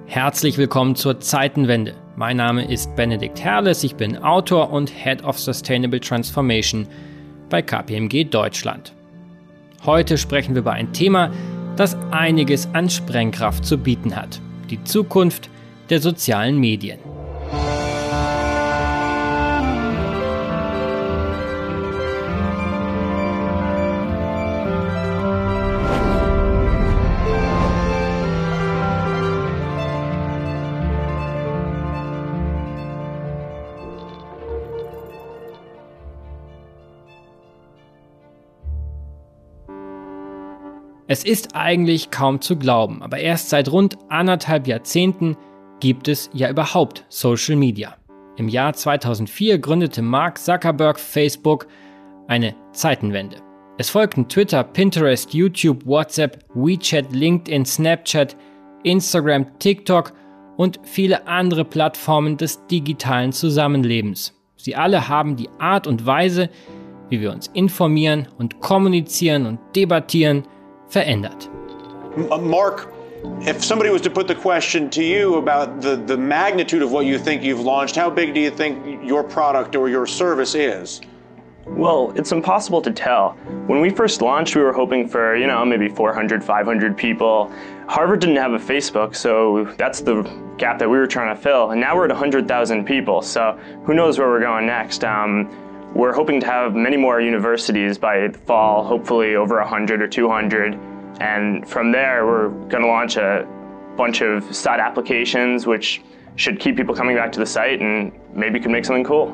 Herzlich willkommen zur Zeitenwende. Mein Name ist Benedikt Herles, ich bin Autor und Head of Sustainable Transformation bei KPMG Deutschland. Heute sprechen wir über ein Thema, das einiges an Sprengkraft zu bieten hat: die Zukunft der sozialen Medien. Es ist eigentlich kaum zu glauben, aber erst seit rund 1,5 Jahrzehnten gibt es ja überhaupt Social Media. Im Jahr 2004 gründete Mark Zuckerberg Facebook, eine Zeitenwende. Es folgten Twitter, Pinterest, YouTube, WhatsApp, WeChat, LinkedIn, Snapchat, Instagram, TikTok und viele andere Plattformen des digitalen Zusammenlebens. Sie alle haben die Art und Weise, wie wir uns informieren und kommunizieren und debattieren, verändert. Mark, if somebody was to put the question to you about the magnitude of what you think you've launched, how big do you think your product or your service is? Well, it's impossible to tell. When we first launched, we were hoping for, maybe 400, 500 people. Harvard didn't have a Facebook, so that's the gap that we were trying to fill. And now we're at 100,000 people, so who knows where we're going next. We're hoping to have many more universities by the fall, hopefully over 100 or 200. And from there, we're going to launch a bunch of side applications, which should keep people coming back to the site and maybe could make something cool.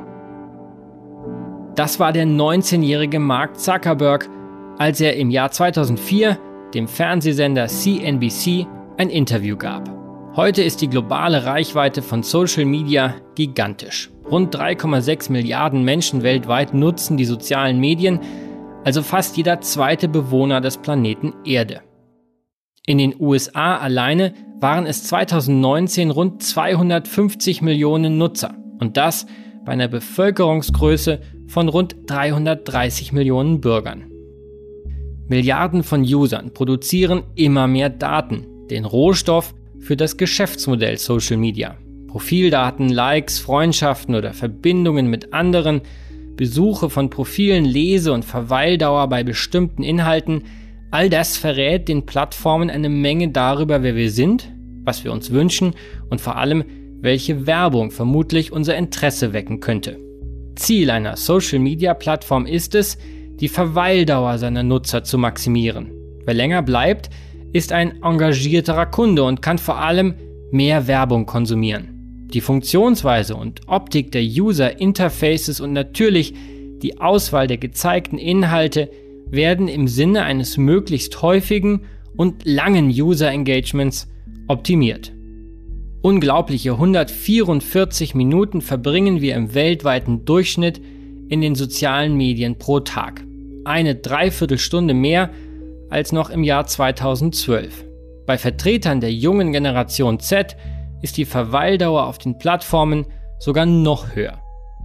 Das war der 19-jährige Mark Zuckerberg, als er im Jahr 2004 dem Fernsehsender CNBC ein Interview gab. Heute ist die globale Reichweite von Social Media gigantisch. Rund 3,6 Milliarden Menschen weltweit nutzen die sozialen Medien, also fast jeder zweite Bewohner des Planeten Erde. In den USA alleine waren es 2019 rund 250 Millionen Nutzer und das bei einer Bevölkerungsgröße von rund 330 Millionen Bürgern. Milliarden von Usern produzieren immer mehr Daten, den Rohstoff für das Geschäftsmodell Social Media. Profildaten, Likes, Freundschaften oder Verbindungen mit anderen, Besuche von Profilen, Lese- und Verweildauer bei bestimmten Inhalten, all das verrät den Plattformen eine Menge darüber, wer wir sind, was wir uns wünschen und vor allem, welche Werbung vermutlich unser Interesse wecken könnte. Ziel einer Social-Media-Plattform ist es, die Verweildauer seiner Nutzer zu maximieren. Wer länger bleibt, ist ein engagierterer Kunde und kann vor allem mehr Werbung konsumieren. Die Funktionsweise und Optik der User-Interfaces und natürlich die Auswahl der gezeigten Inhalte werden im Sinne eines möglichst häufigen und langen User-Engagements optimiert. Unglaubliche 144 Minuten verbringen wir im weltweiten Durchschnitt in den sozialen Medien pro Tag. Eine Dreiviertelstunde mehr als noch im Jahr 2012. Bei Vertretern der jungen Generation Z ist die Verweildauer auf den Plattformen sogar noch höher.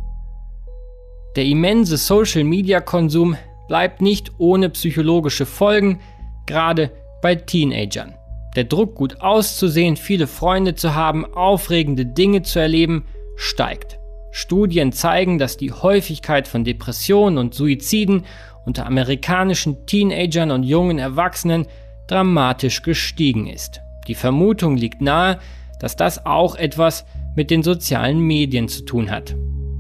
Der immense Social-Media-Konsum bleibt nicht ohne psychologische Folgen, gerade bei Teenagern. Der Druck, gut auszusehen, viele Freunde zu haben, aufregende Dinge zu erleben, steigt. Studien zeigen, dass die Häufigkeit von Depressionen und Suiziden unter amerikanischen Teenagern und jungen Erwachsenen dramatisch gestiegen ist. Die Vermutung liegt nahe, dass das auch etwas mit den sozialen Medien zu tun hat.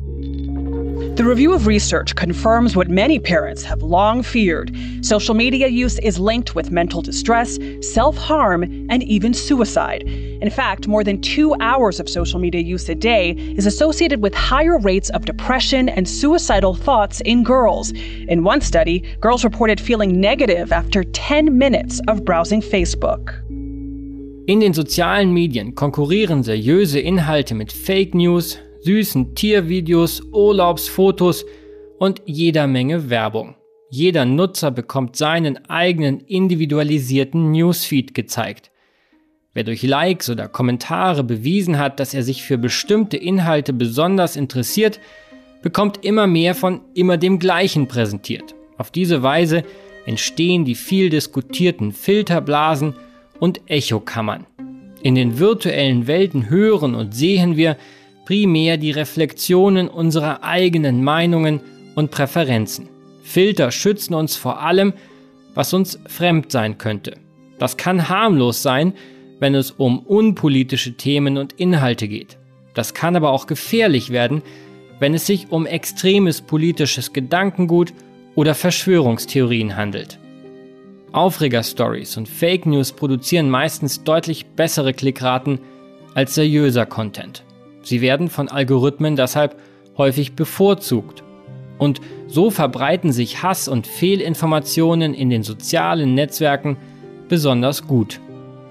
The review of research confirms what many parents have long feared. Social media use is linked with mental distress, self-harm, and even suicide. In fact, more than 2 hours of social media use a day is associated with higher rates of depression and suicidal thoughts in girls. In one study, girls reported feeling negative after 10 minutes of browsing Facebook. In den sozialen Medien konkurrieren seriöse Inhalte mit Fake News, süßen Tiervideos, Urlaubsfotos und jeder Menge Werbung. Jeder Nutzer bekommt seinen eigenen individualisierten Newsfeed gezeigt. Wer durch Likes oder Kommentare bewiesen hat, dass er sich für bestimmte Inhalte besonders interessiert, bekommt immer mehr von immer dem Gleichen präsentiert. Auf diese Weise entstehen die viel diskutierten Filterblasen und Echokammern. In den virtuellen Welten hören und sehen wir primär die Reflexionen unserer eigenen Meinungen und Präferenzen. Filter schützen uns vor allem, was uns fremd sein könnte. Das kann harmlos sein, wenn es um unpolitische Themen und Inhalte geht. Das kann aber auch gefährlich werden, wenn es sich um extremes politisches Gedankengut oder Verschwörungstheorien handelt. Aufreger-Stories und Fake News produzieren meistens deutlich bessere Klickraten als seriöser Content. Sie werden von Algorithmen deshalb häufig bevorzugt. Und so verbreiten sich Hass und Fehlinformationen in den sozialen Netzwerken besonders gut.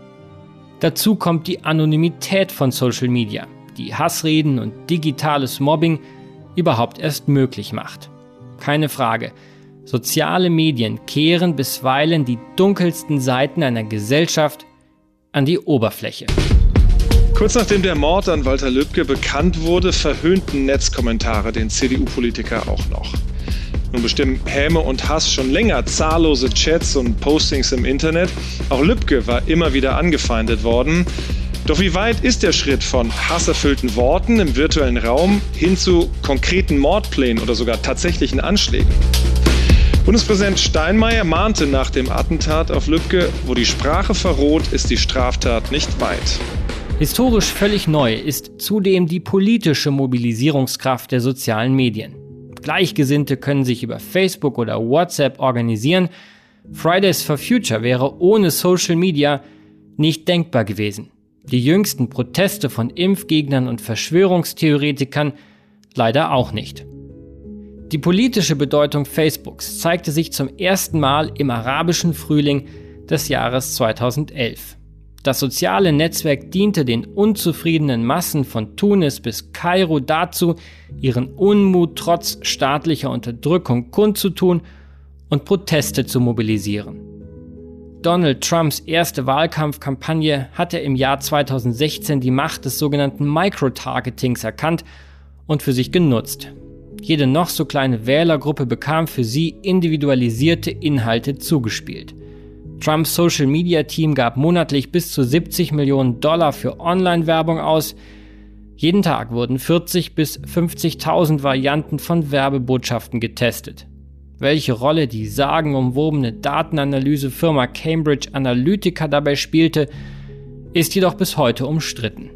Dazu kommt die Anonymität von Social Media, die Hassreden und digitales Mobbing überhaupt erst möglich macht. Keine Frage, soziale Medien kehren bisweilen die dunkelsten Seiten einer Gesellschaft an die Oberfläche. Kurz nachdem der Mord an Walter Lübcke bekannt wurde, verhöhnten Netzkommentare den CDU-Politiker auch noch. Nun bestimmen Häme und Hass schon länger zahllose Chats und Postings im Internet. Auch Lübcke war immer wieder angefeindet worden. Doch wie weit ist der Schritt von hasserfüllten Worten im virtuellen Raum hin zu konkreten Mordplänen oder sogar tatsächlichen Anschlägen? Bundespräsident Steinmeier mahnte nach dem Attentat auf Lübcke: Wo die Sprache verroht, ist die Straftat nicht weit. Historisch völlig neu ist zudem die politische Mobilisierungskraft der sozialen Medien. Gleichgesinnte können sich über Facebook oder WhatsApp organisieren. Fridays for Future wäre ohne Social Media nicht denkbar gewesen. Die jüngsten Proteste von Impfgegnern und Verschwörungstheoretikern leider auch nicht. Die politische Bedeutung Facebooks zeigte sich zum ersten Mal im arabischen Frühling des Jahres 2011. Das soziale Netzwerk diente den unzufriedenen Massen von Tunis bis Kairo dazu, ihren Unmut trotz staatlicher Unterdrückung kundzutun und Proteste zu mobilisieren. Donald Trumps erste Wahlkampfkampagne hatte im Jahr 2016 die Macht des sogenannten Microtargetings erkannt und für sich genutzt. Jede noch so kleine Wählergruppe bekam für sie individualisierte Inhalte zugespielt. Trumps Social-Media-Team gab monatlich bis zu $70 Millionen für Online-Werbung aus. Jeden Tag wurden 40.000 bis 50.000 Varianten von Werbebotschaften getestet. Welche Rolle die sagenumwobene Datenanalysefirma Cambridge Analytica dabei spielte, ist jedoch bis heute umstritten.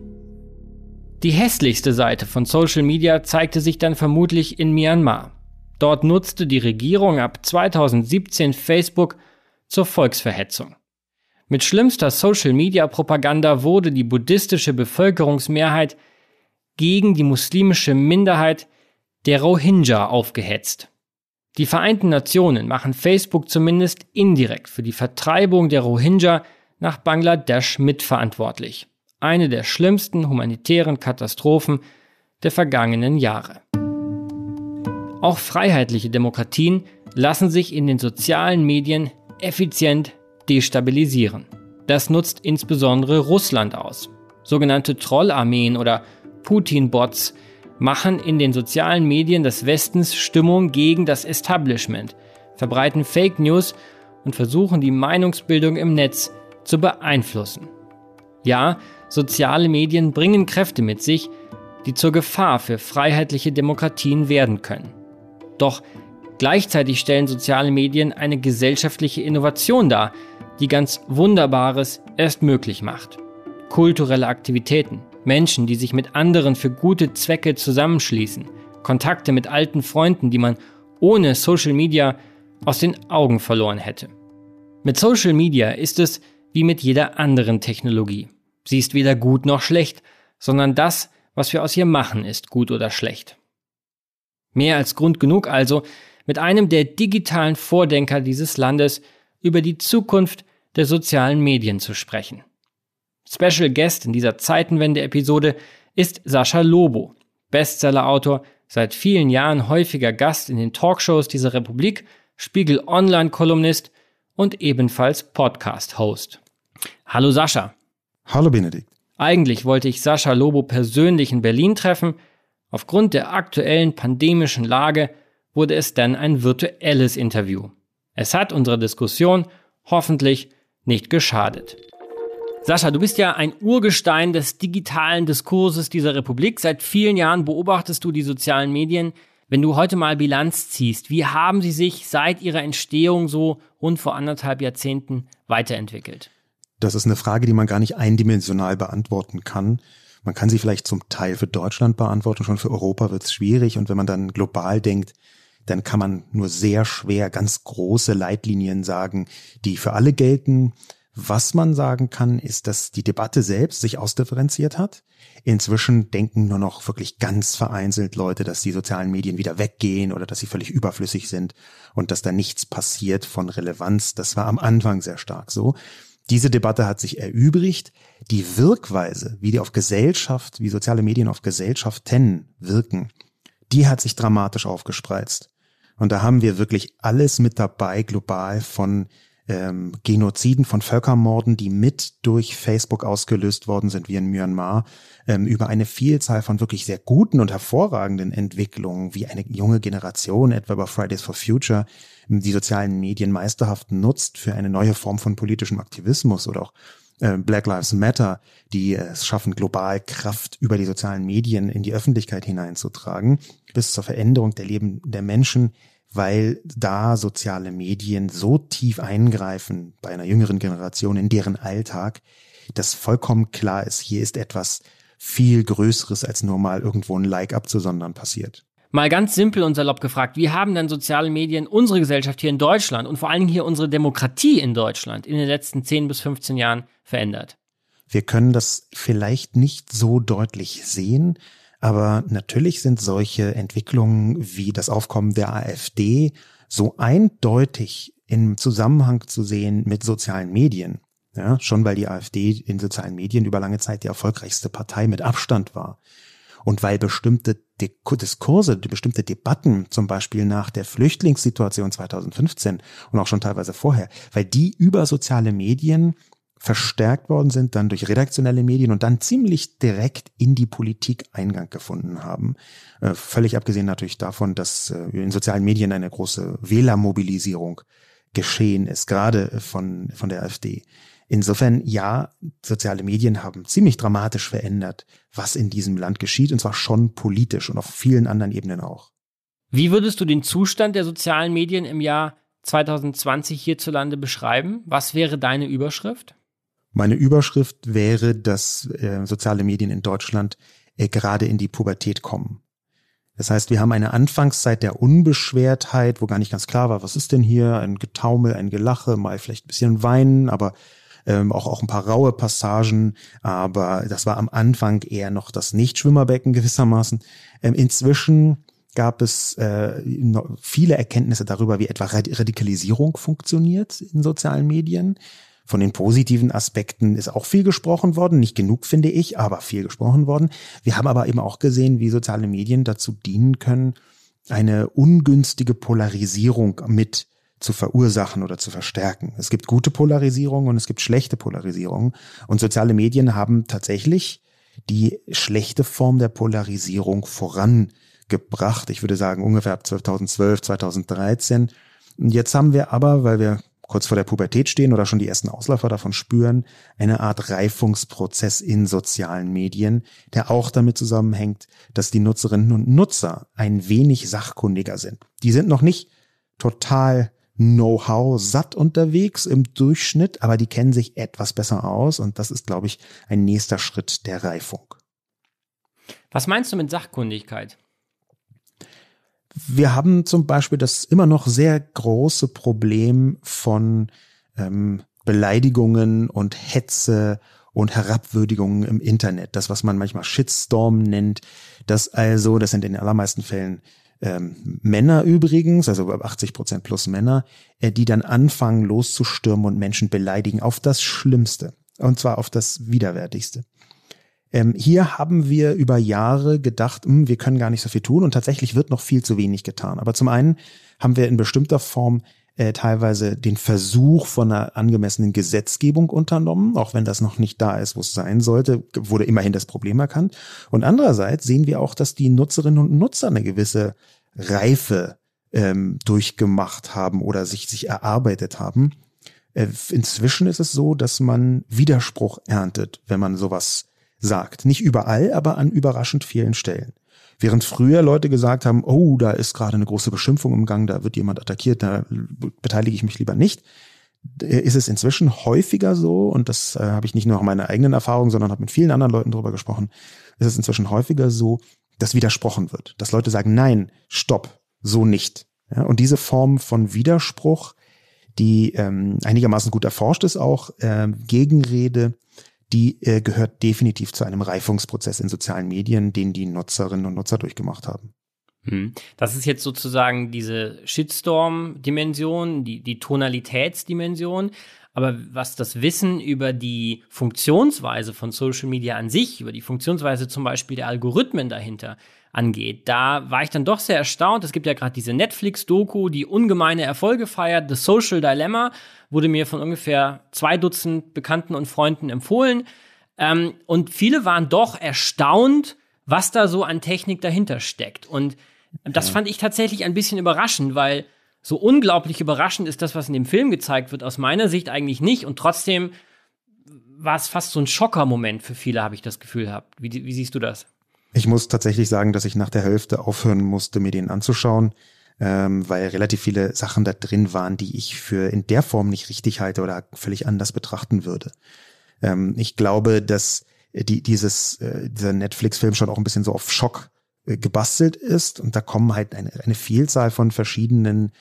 Die hässlichste Seite von Social Media zeigte sich dann vermutlich in Myanmar. Dort nutzte die Regierung ab 2017 Facebook zur Volksverhetzung. Mit schlimmster Social-Media-Propaganda wurde die buddhistische Bevölkerungsmehrheit gegen die muslimische Minderheit der Rohingya aufgehetzt. Die Vereinten Nationen machen Facebook zumindest indirekt für die Vertreibung der Rohingya nach Bangladesch mitverantwortlich. Eine der schlimmsten humanitären Katastrophen der vergangenen Jahre. Auch freiheitliche Demokratien lassen sich in den sozialen Medien effizient destabilisieren. Das nutzt insbesondere Russland aus. Sogenannte Trollarmeen oder Putin-Bots machen in den sozialen Medien des Westens Stimmung gegen das Establishment, verbreiten Fake News und versuchen die Meinungsbildung im Netz zu beeinflussen. Ja, soziale Medien bringen Kräfte mit sich, die zur Gefahr für freiheitliche Demokratien werden können. Doch gleichzeitig stellen soziale Medien eine gesellschaftliche Innovation dar, die ganz Wunderbares erst möglich macht. Kulturelle Aktivitäten, Menschen, die sich mit anderen für gute Zwecke zusammenschließen, Kontakte mit alten Freunden, die man ohne Social Media aus den Augen verloren hätte. Mit Social Media ist es wie mit jeder anderen Technologie. Sie ist weder gut noch schlecht, sondern das, was wir aus ihr machen, ist gut oder schlecht. Mehr als Grund genug also, mit einem der digitalen Vordenker dieses Landes über die Zukunft der sozialen Medien zu sprechen. Special Guest in dieser Zeitenwende-Episode ist Sascha Lobo, Bestsellerautor, seit vielen Jahren häufiger Gast in den Talkshows dieser Republik, Spiegel-Online-Kolumnist und ebenfalls Podcast-Host. Hallo Sascha. Hallo Benedikt. Eigentlich wollte ich Sascha Lobo persönlich in Berlin treffen. Aufgrund der aktuellen pandemischen Lage wurde es dann ein virtuelles Interview. Es hat unserer Diskussion hoffentlich nicht geschadet. Sascha, du bist ja ein Urgestein des digitalen Diskurses dieser Republik. Seit vielen Jahren beobachtest du die sozialen Medien. Wenn du heute mal Bilanz ziehst, wie haben sie sich seit ihrer Entstehung so rund vor 1,5 Jahrzehnten weiterentwickelt? Das ist eine Frage, die man gar nicht eindimensional beantworten kann. Man kann sie vielleicht zum Teil für Deutschland beantworten, schon für Europa wird es schwierig. Und wenn man dann global denkt, dann kann man nur sehr schwer ganz große Leitlinien sagen, die für alle gelten. Was man sagen kann, ist, dass die Debatte selbst sich ausdifferenziert hat. Inzwischen denken nur noch wirklich ganz vereinzelt Leute, dass die sozialen Medien wieder weggehen oder dass sie völlig überflüssig sind und dass da nichts passiert von Relevanz. Das war am Anfang sehr stark so. Diese Debatte hat sich erübrigt. Die Wirkweise, wie die auf Gesellschaft, wie soziale Medien auf Gesellschaften wirken, die hat sich dramatisch aufgespreizt. Und da haben wir wirklich alles mit dabei, global, von Genoziden, von Völkermorden, die mit durch Facebook ausgelöst worden sind, wie in Myanmar, über eine Vielzahl von wirklich sehr guten und hervorragenden Entwicklungen, wie eine junge Generation, etwa bei Fridays for Future, die sozialen Medien meisterhaft nutzt für eine neue Form von politischem Aktivismus, oder auch Black Lives Matter, die es schaffen, global Kraft über die sozialen Medien in die Öffentlichkeit hineinzutragen, bis zur Veränderung der Leben der Menschen, weil da soziale Medien so tief eingreifen bei einer jüngeren Generation in deren Alltag, dass vollkommen klar ist, hier ist etwas viel Größeres als nur mal irgendwo ein Like abzusondern passiert. Mal ganz simpel und salopp gefragt, wie haben denn soziale Medien unsere Gesellschaft hier in Deutschland und vor allen Dingen hier unsere Demokratie in Deutschland in den letzten 10 bis 15 Jahren verändert? Wir können das vielleicht nicht so deutlich sehen, aber natürlich sind solche Entwicklungen wie das Aufkommen der AfD so eindeutig im Zusammenhang zu sehen mit sozialen Medien. Ja, schon weil die AfD in sozialen Medien über lange Zeit die erfolgreichste Partei mit Abstand war. Und weil bestimmte Diskurse, bestimmte Debatten, zum Beispiel nach der Flüchtlingssituation 2015 und auch schon teilweise vorher, weil die über soziale Medien verstärkt worden sind, dann durch redaktionelle Medien und dann ziemlich direkt in die Politik Eingang gefunden haben. Völlig abgesehen natürlich davon, dass in sozialen Medien eine große Wählermobilisierung geschehen ist, gerade von der AfD. Insofern, ja, soziale Medien haben ziemlich dramatisch verändert, was in diesem Land geschieht, und zwar schon politisch und auf vielen anderen Ebenen auch. Wie würdest du den Zustand der sozialen Medien im Jahr 2020 hierzulande beschreiben? Was wäre deine Überschrift? Meine Überschrift wäre, dass soziale Medien in Deutschland gerade in die Pubertät kommen. Das heißt, wir haben eine Anfangszeit der Unbeschwertheit, wo gar nicht ganz klar war, was ist denn hier? Ein Getaumel, ein Gelache, mal vielleicht ein bisschen Weinen, aber auch ein paar raue Passagen. Aber das war am Anfang eher noch das Nicht-Schwimmerbecken gewissermaßen. Inzwischen gab es viele Erkenntnisse darüber, wie etwa Radikalisierung funktioniert in sozialen Medien. Von den positiven Aspekten ist auch viel gesprochen worden, nicht genug finde ich, aber viel gesprochen worden. Wir haben aber eben auch gesehen, wie soziale Medien dazu dienen können, eine ungünstige Polarisierung mit zu verursachen oder zu verstärken. Es gibt gute Polarisierung und es gibt schlechte Polarisierung. Und soziale Medien haben tatsächlich die schlechte Form der Polarisierung vorangebracht. Ich würde sagen ungefähr ab 2012, 2013. Und jetzt haben wir aber, weil wir kurz vor der Pubertät stehen oder schon die ersten Ausläufer davon spüren, eine Art Reifungsprozess in sozialen Medien, der auch damit zusammenhängt, dass die Nutzerinnen und Nutzer ein wenig sachkundiger sind. Die sind noch nicht total Know-how satt unterwegs im Durchschnitt, aber die kennen sich etwas besser aus und das ist, glaube ich, ein nächster Schritt der Reifung. Was meinst du mit Sachkundigkeit? Wir haben zum Beispiel das immer noch sehr große Problem von Beleidigungen und Hetze und Herabwürdigungen im Internet. Das, was man manchmal Shitstorm nennt, das sind in den allermeisten Fällen Männer übrigens, also 80% plus Männer, die dann anfangen loszustürmen und Menschen beleidigen auf das Schlimmste, und zwar auf das Widerwärtigste. Hier haben wir über Jahre gedacht, wir können gar nicht so viel tun, und tatsächlich wird noch viel zu wenig getan. Aber zum einen haben wir in bestimmter Form teilweise den Versuch von einer angemessenen Gesetzgebung unternommen, auch wenn das noch nicht da ist, wo es sein sollte, wurde immerhin das Problem erkannt. Und andererseits sehen wir auch, dass die Nutzerinnen und Nutzer eine gewisse Reife durchgemacht haben oder sich erarbeitet haben. Inzwischen ist es so, dass man Widerspruch erntet, wenn man sowas sagt. Nicht überall, aber an überraschend vielen Stellen. Während früher Leute gesagt haben, oh, da ist gerade eine große Beschimpfung im Gang, da wird jemand attackiert, da beteilige ich mich lieber nicht, ist es inzwischen häufiger so, und das habe ich nicht nur aus meiner eigenen Erfahrung, sondern habe mit vielen anderen Leuten darüber gesprochen, ist es inzwischen häufiger so, dass widersprochen wird. Dass Leute sagen, nein, stopp, so nicht. Ja, und diese Form von Widerspruch, die einigermaßen gut erforscht ist auch, Gegenrede, die gehört definitiv zu einem Reifungsprozess in sozialen Medien, den die Nutzerinnen und Nutzer durchgemacht haben. Das ist jetzt sozusagen diese Shitstorm-Dimension, die Tonalitätsdimension. Aber was das Wissen über die Funktionsweise von Social Media an sich, über die Funktionsweise zum Beispiel der Algorithmen dahinter angeht, da war ich dann doch sehr erstaunt. Es gibt ja gerade diese Netflix-Doku, die ungemeine Erfolge feiert. The Social Dilemma wurde mir von ungefähr 2 Dutzend Bekannten und Freunden empfohlen. Und viele waren doch erstaunt, was da so an Technik dahinter steckt. Und das fand ich tatsächlich ein bisschen überraschend, weil so unglaublich überraschend ist das, was in dem Film gezeigt wird, aus meiner Sicht eigentlich nicht. Und trotzdem war es fast so ein Schocker-Moment für viele, habe ich das Gefühl gehabt. Wie siehst du das? Ich muss tatsächlich sagen, dass ich nach der Hälfte aufhören musste, mir den anzuschauen, weil relativ viele Sachen da drin waren, die ich für in der Form nicht richtig halte oder völlig anders betrachten würde. Ich glaube, dass dieser Netflix-Film schon auch ein bisschen so auf Schock gebastelt ist, und da kommen halt eine Vielzahl von verschiedenen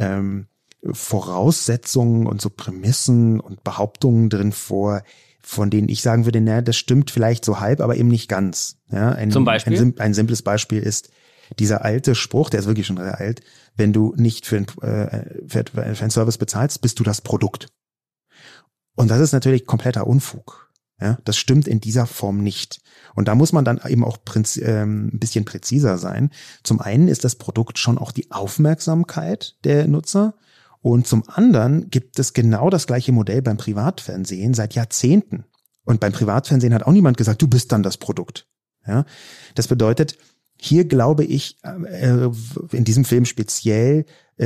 Voraussetzungen und so Prämissen und Behauptungen drin vor, von denen ich sagen würde, das stimmt vielleicht so halb, aber eben nicht ganz. Ja, Zum Beispiel? Ein simples Beispiel ist dieser alte Spruch, der ist wirklich schon sehr alt: Wenn du nicht für einen Service bezahlst, bist du das Produkt. Und das ist natürlich kompletter Unfug. Ja, das stimmt in dieser Form nicht. Und da muss man dann eben auch ein bisschen präziser sein. Zum einen ist das Produkt schon auch die Aufmerksamkeit der Nutzer. Und zum anderen gibt es genau das gleiche Modell beim Privatfernsehen seit Jahrzehnten. Und beim Privatfernsehen hat auch niemand gesagt, du bist dann das Produkt. Ja, das bedeutet, hier glaube ich, in diesem Film speziell,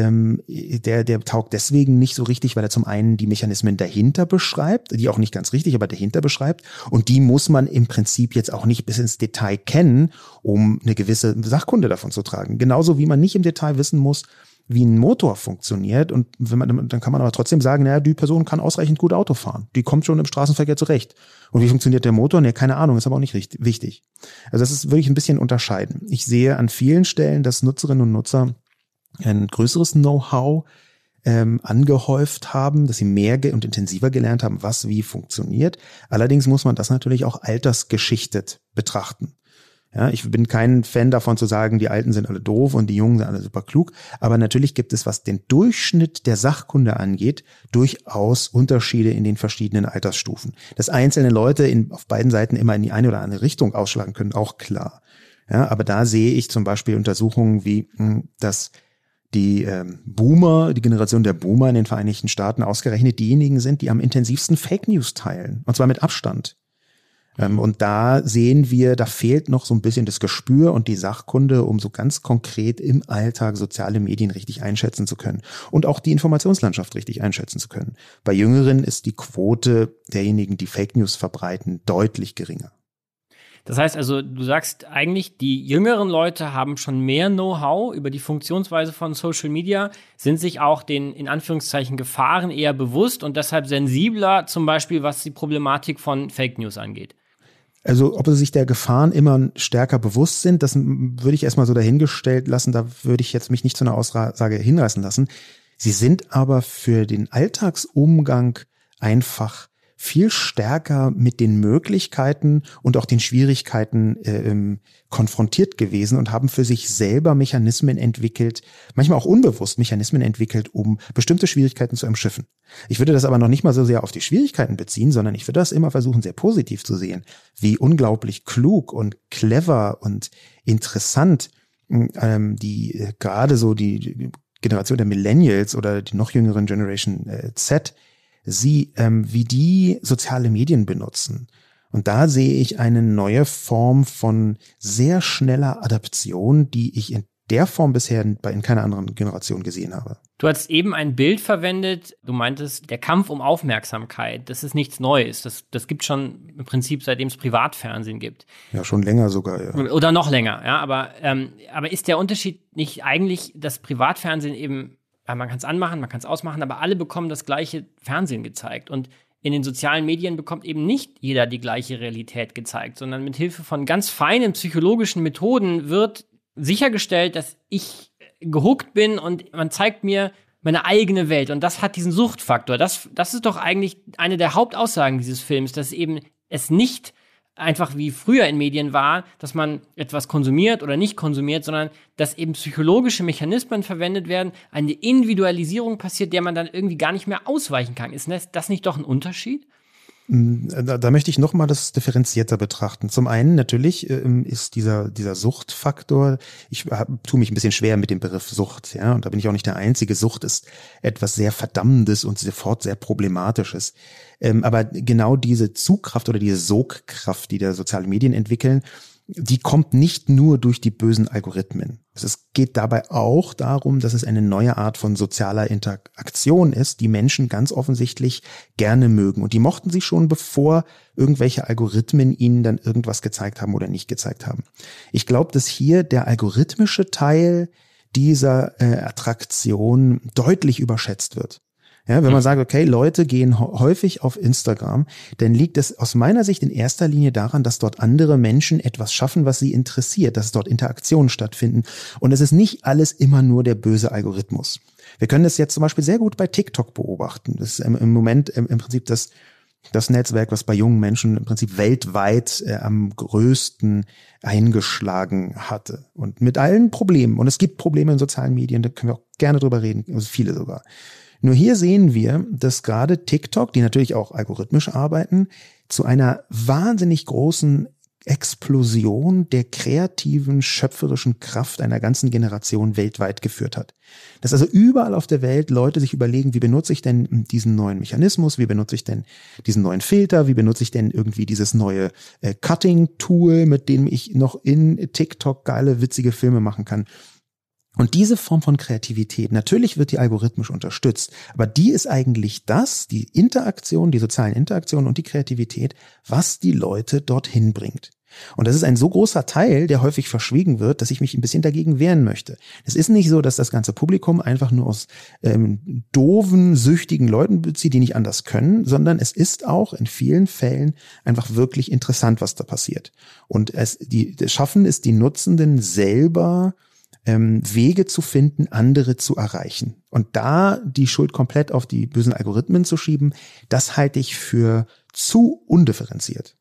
der taugt deswegen nicht so richtig, weil er zum einen die Mechanismen dahinter beschreibt, die auch nicht ganz richtig, aber dahinter beschreibt. Und die muss man im Prinzip jetzt auch nicht bis ins Detail kennen, um eine gewisse Sachkunde davon zu tragen. Genauso wie man nicht im Detail wissen muss, wie ein Motor funktioniert. Und dann kann man aber trotzdem sagen, naja, die Person kann ausreichend gut Auto fahren. Die kommt schon im Straßenverkehr zurecht. Und wie funktioniert der Motor? Ne, keine Ahnung, ist aber auch nicht wichtig. Also das ist wirklich ein bisschen unterscheiden. Ich sehe an vielen Stellen, dass Nutzerinnen und Nutzer ein größeres Know-how angehäuft haben, dass sie mehr und intensiver gelernt haben, was wie funktioniert. Allerdings muss man das natürlich auch altersgeschichtet betrachten. Ja, ich bin kein Fan davon zu sagen, die Alten sind alle doof und die Jungen sind alle super klug. Aber natürlich gibt es, was den Durchschnitt der Sachkunde angeht, durchaus Unterschiede in den verschiedenen Altersstufen. Dass einzelne Leute auf beiden Seiten immer in die eine oder andere Richtung ausschlagen können, auch klar. Ja, aber da sehe ich zum Beispiel Untersuchungen wie, dass die die Generation der Boomer in den Vereinigten Staaten ausgerechnet diejenigen sind, die am intensivsten Fake News teilen. Und zwar mit Abstand. Und da sehen wir, da fehlt noch so ein bisschen das Gespür und die Sachkunde, um so ganz konkret im Alltag soziale Medien richtig einschätzen zu können und auch die Informationslandschaft richtig einschätzen zu können. Bei Jüngeren ist die Quote derjenigen, die Fake News verbreiten, deutlich geringer. Das heißt also, du sagst eigentlich, die jüngeren Leute haben schon mehr Know-how über die Funktionsweise von Social Media, sind sich auch den, in Anführungszeichen, Gefahren eher bewusst und deshalb sensibler, zum Beispiel was die Problematik von Fake News angeht. Also ob sie sich der Gefahren immer stärker bewusst sind, das würde ich erstmal so dahingestellt lassen, da würde ich jetzt mich nicht zu einer Aussage hinreißen lassen. Sie sind aber für den Alltagsumgang einfach viel stärker mit den Möglichkeiten und auch den Schwierigkeiten konfrontiert gewesen und haben für sich selber Mechanismen entwickelt, manchmal auch unbewusst Mechanismen entwickelt, um bestimmte Schwierigkeiten zu umschiffen. Ich würde das aber noch nicht mal so sehr auf die Schwierigkeiten beziehen, sondern ich würde das immer versuchen, sehr positiv zu sehen, wie unglaublich klug und clever und interessant gerade so die Generation der Millennials oder die noch jüngeren Generation Z, wie die soziale Medien benutzen. Und da sehe ich eine neue Form von sehr schneller Adaption, die ich in der Form bisher in keiner anderen Generation gesehen habe. Du hast eben ein Bild verwendet, du meintest, der Kampf um Aufmerksamkeit, das ist nichts Neues. Das gibt schon im Prinzip, seitdem es Privatfernsehen gibt. Ja, schon länger sogar, ja. Oder noch länger, ja. Aber ist der Unterschied nicht eigentlich, dass Privatfernsehen eben, ja, man kann es anmachen, man kann es ausmachen, aber alle bekommen das gleiche Fernsehen gezeigt. Und in den sozialen Medien bekommt eben nicht jeder die gleiche Realität gezeigt, sondern mit Hilfe von ganz feinen psychologischen Methoden wird sichergestellt, dass ich gehuckt bin und man zeigt mir meine eigene Welt. Und das hat diesen Suchtfaktor. Das ist doch eigentlich eine der Hauptaussagen dieses Films, dass eben es nicht einfach wie früher in Medien war, dass man etwas konsumiert oder nicht konsumiert, sondern dass eben psychologische Mechanismen verwendet werden, eine Individualisierung passiert, der man dann irgendwie gar nicht mehr ausweichen kann. Ist das nicht doch ein Unterschied? Da möchte ich nochmal das differenzierter betrachten. Zum einen natürlich ist dieser Suchtfaktor, ich tue mich ein bisschen schwer mit dem Begriff Sucht, ja, und da bin ich auch nicht der Einzige. Sucht ist etwas sehr Verdammendes und sofort sehr Problematisches. Aber genau diese Zugkraft oder diese Sogkraft, die da soziale Medien entwickeln, die kommt nicht nur durch die bösen Algorithmen. Es geht dabei auch darum, dass es eine neue Art von sozialer Interaktion ist, die Menschen ganz offensichtlich gerne mögen. Und die mochten sie schon, bevor irgendwelche Algorithmen ihnen dann irgendwas gezeigt haben oder nicht gezeigt haben. Ich glaube, dass hier der algorithmische Teil dieser Attraktion deutlich überschätzt wird. Ja, wenn man sagt, okay, Leute gehen häufig auf Instagram, dann liegt es aus meiner Sicht in erster Linie daran, dass dort andere Menschen etwas schaffen, was sie interessiert, dass dort Interaktionen stattfinden. Und es ist nicht alles immer nur der böse Algorithmus. Wir können das jetzt zum Beispiel sehr gut bei TikTok beobachten. Das ist im Moment im Prinzip das Netzwerk, was bei jungen Menschen im Prinzip weltweit am größten eingeschlagen hatte. Und mit allen Problemen. Und es gibt Probleme in sozialen Medien, da können wir auch gerne drüber reden, also viele sogar. Nur hier sehen wir, dass gerade TikTok, die natürlich auch algorithmisch arbeiten, zu einer wahnsinnig großen Explosion der kreativen, schöpferischen Kraft einer ganzen Generation weltweit geführt hat. Dass also überall auf der Welt Leute sich überlegen, wie benutze ich denn diesen neuen Mechanismus, wie benutze ich denn diesen neuen Filter, wie benutze ich denn irgendwie dieses neue Cutting-Tool, mit dem ich noch in TikTok geile, witzige Filme machen kann. Und diese Form von Kreativität, natürlich wird die algorithmisch unterstützt, aber die ist eigentlich die Interaktion, die sozialen Interaktionen und die Kreativität, was die Leute dorthin bringt. Und das ist ein so großer Teil, der häufig verschwiegen wird, dass ich mich ein bisschen dagegen wehren möchte. Es ist nicht so, dass das ganze Publikum einfach nur aus doofen, süchtigen Leuten bezieht, die nicht anders können, sondern es ist auch in vielen Fällen einfach wirklich interessant, was da passiert. Und das Schaffen es, die Nutzenden selber Wege zu finden, andere zu erreichen. Und da die Schuld komplett auf die bösen Algorithmen zu schieben, das halte ich für zu undifferenziert.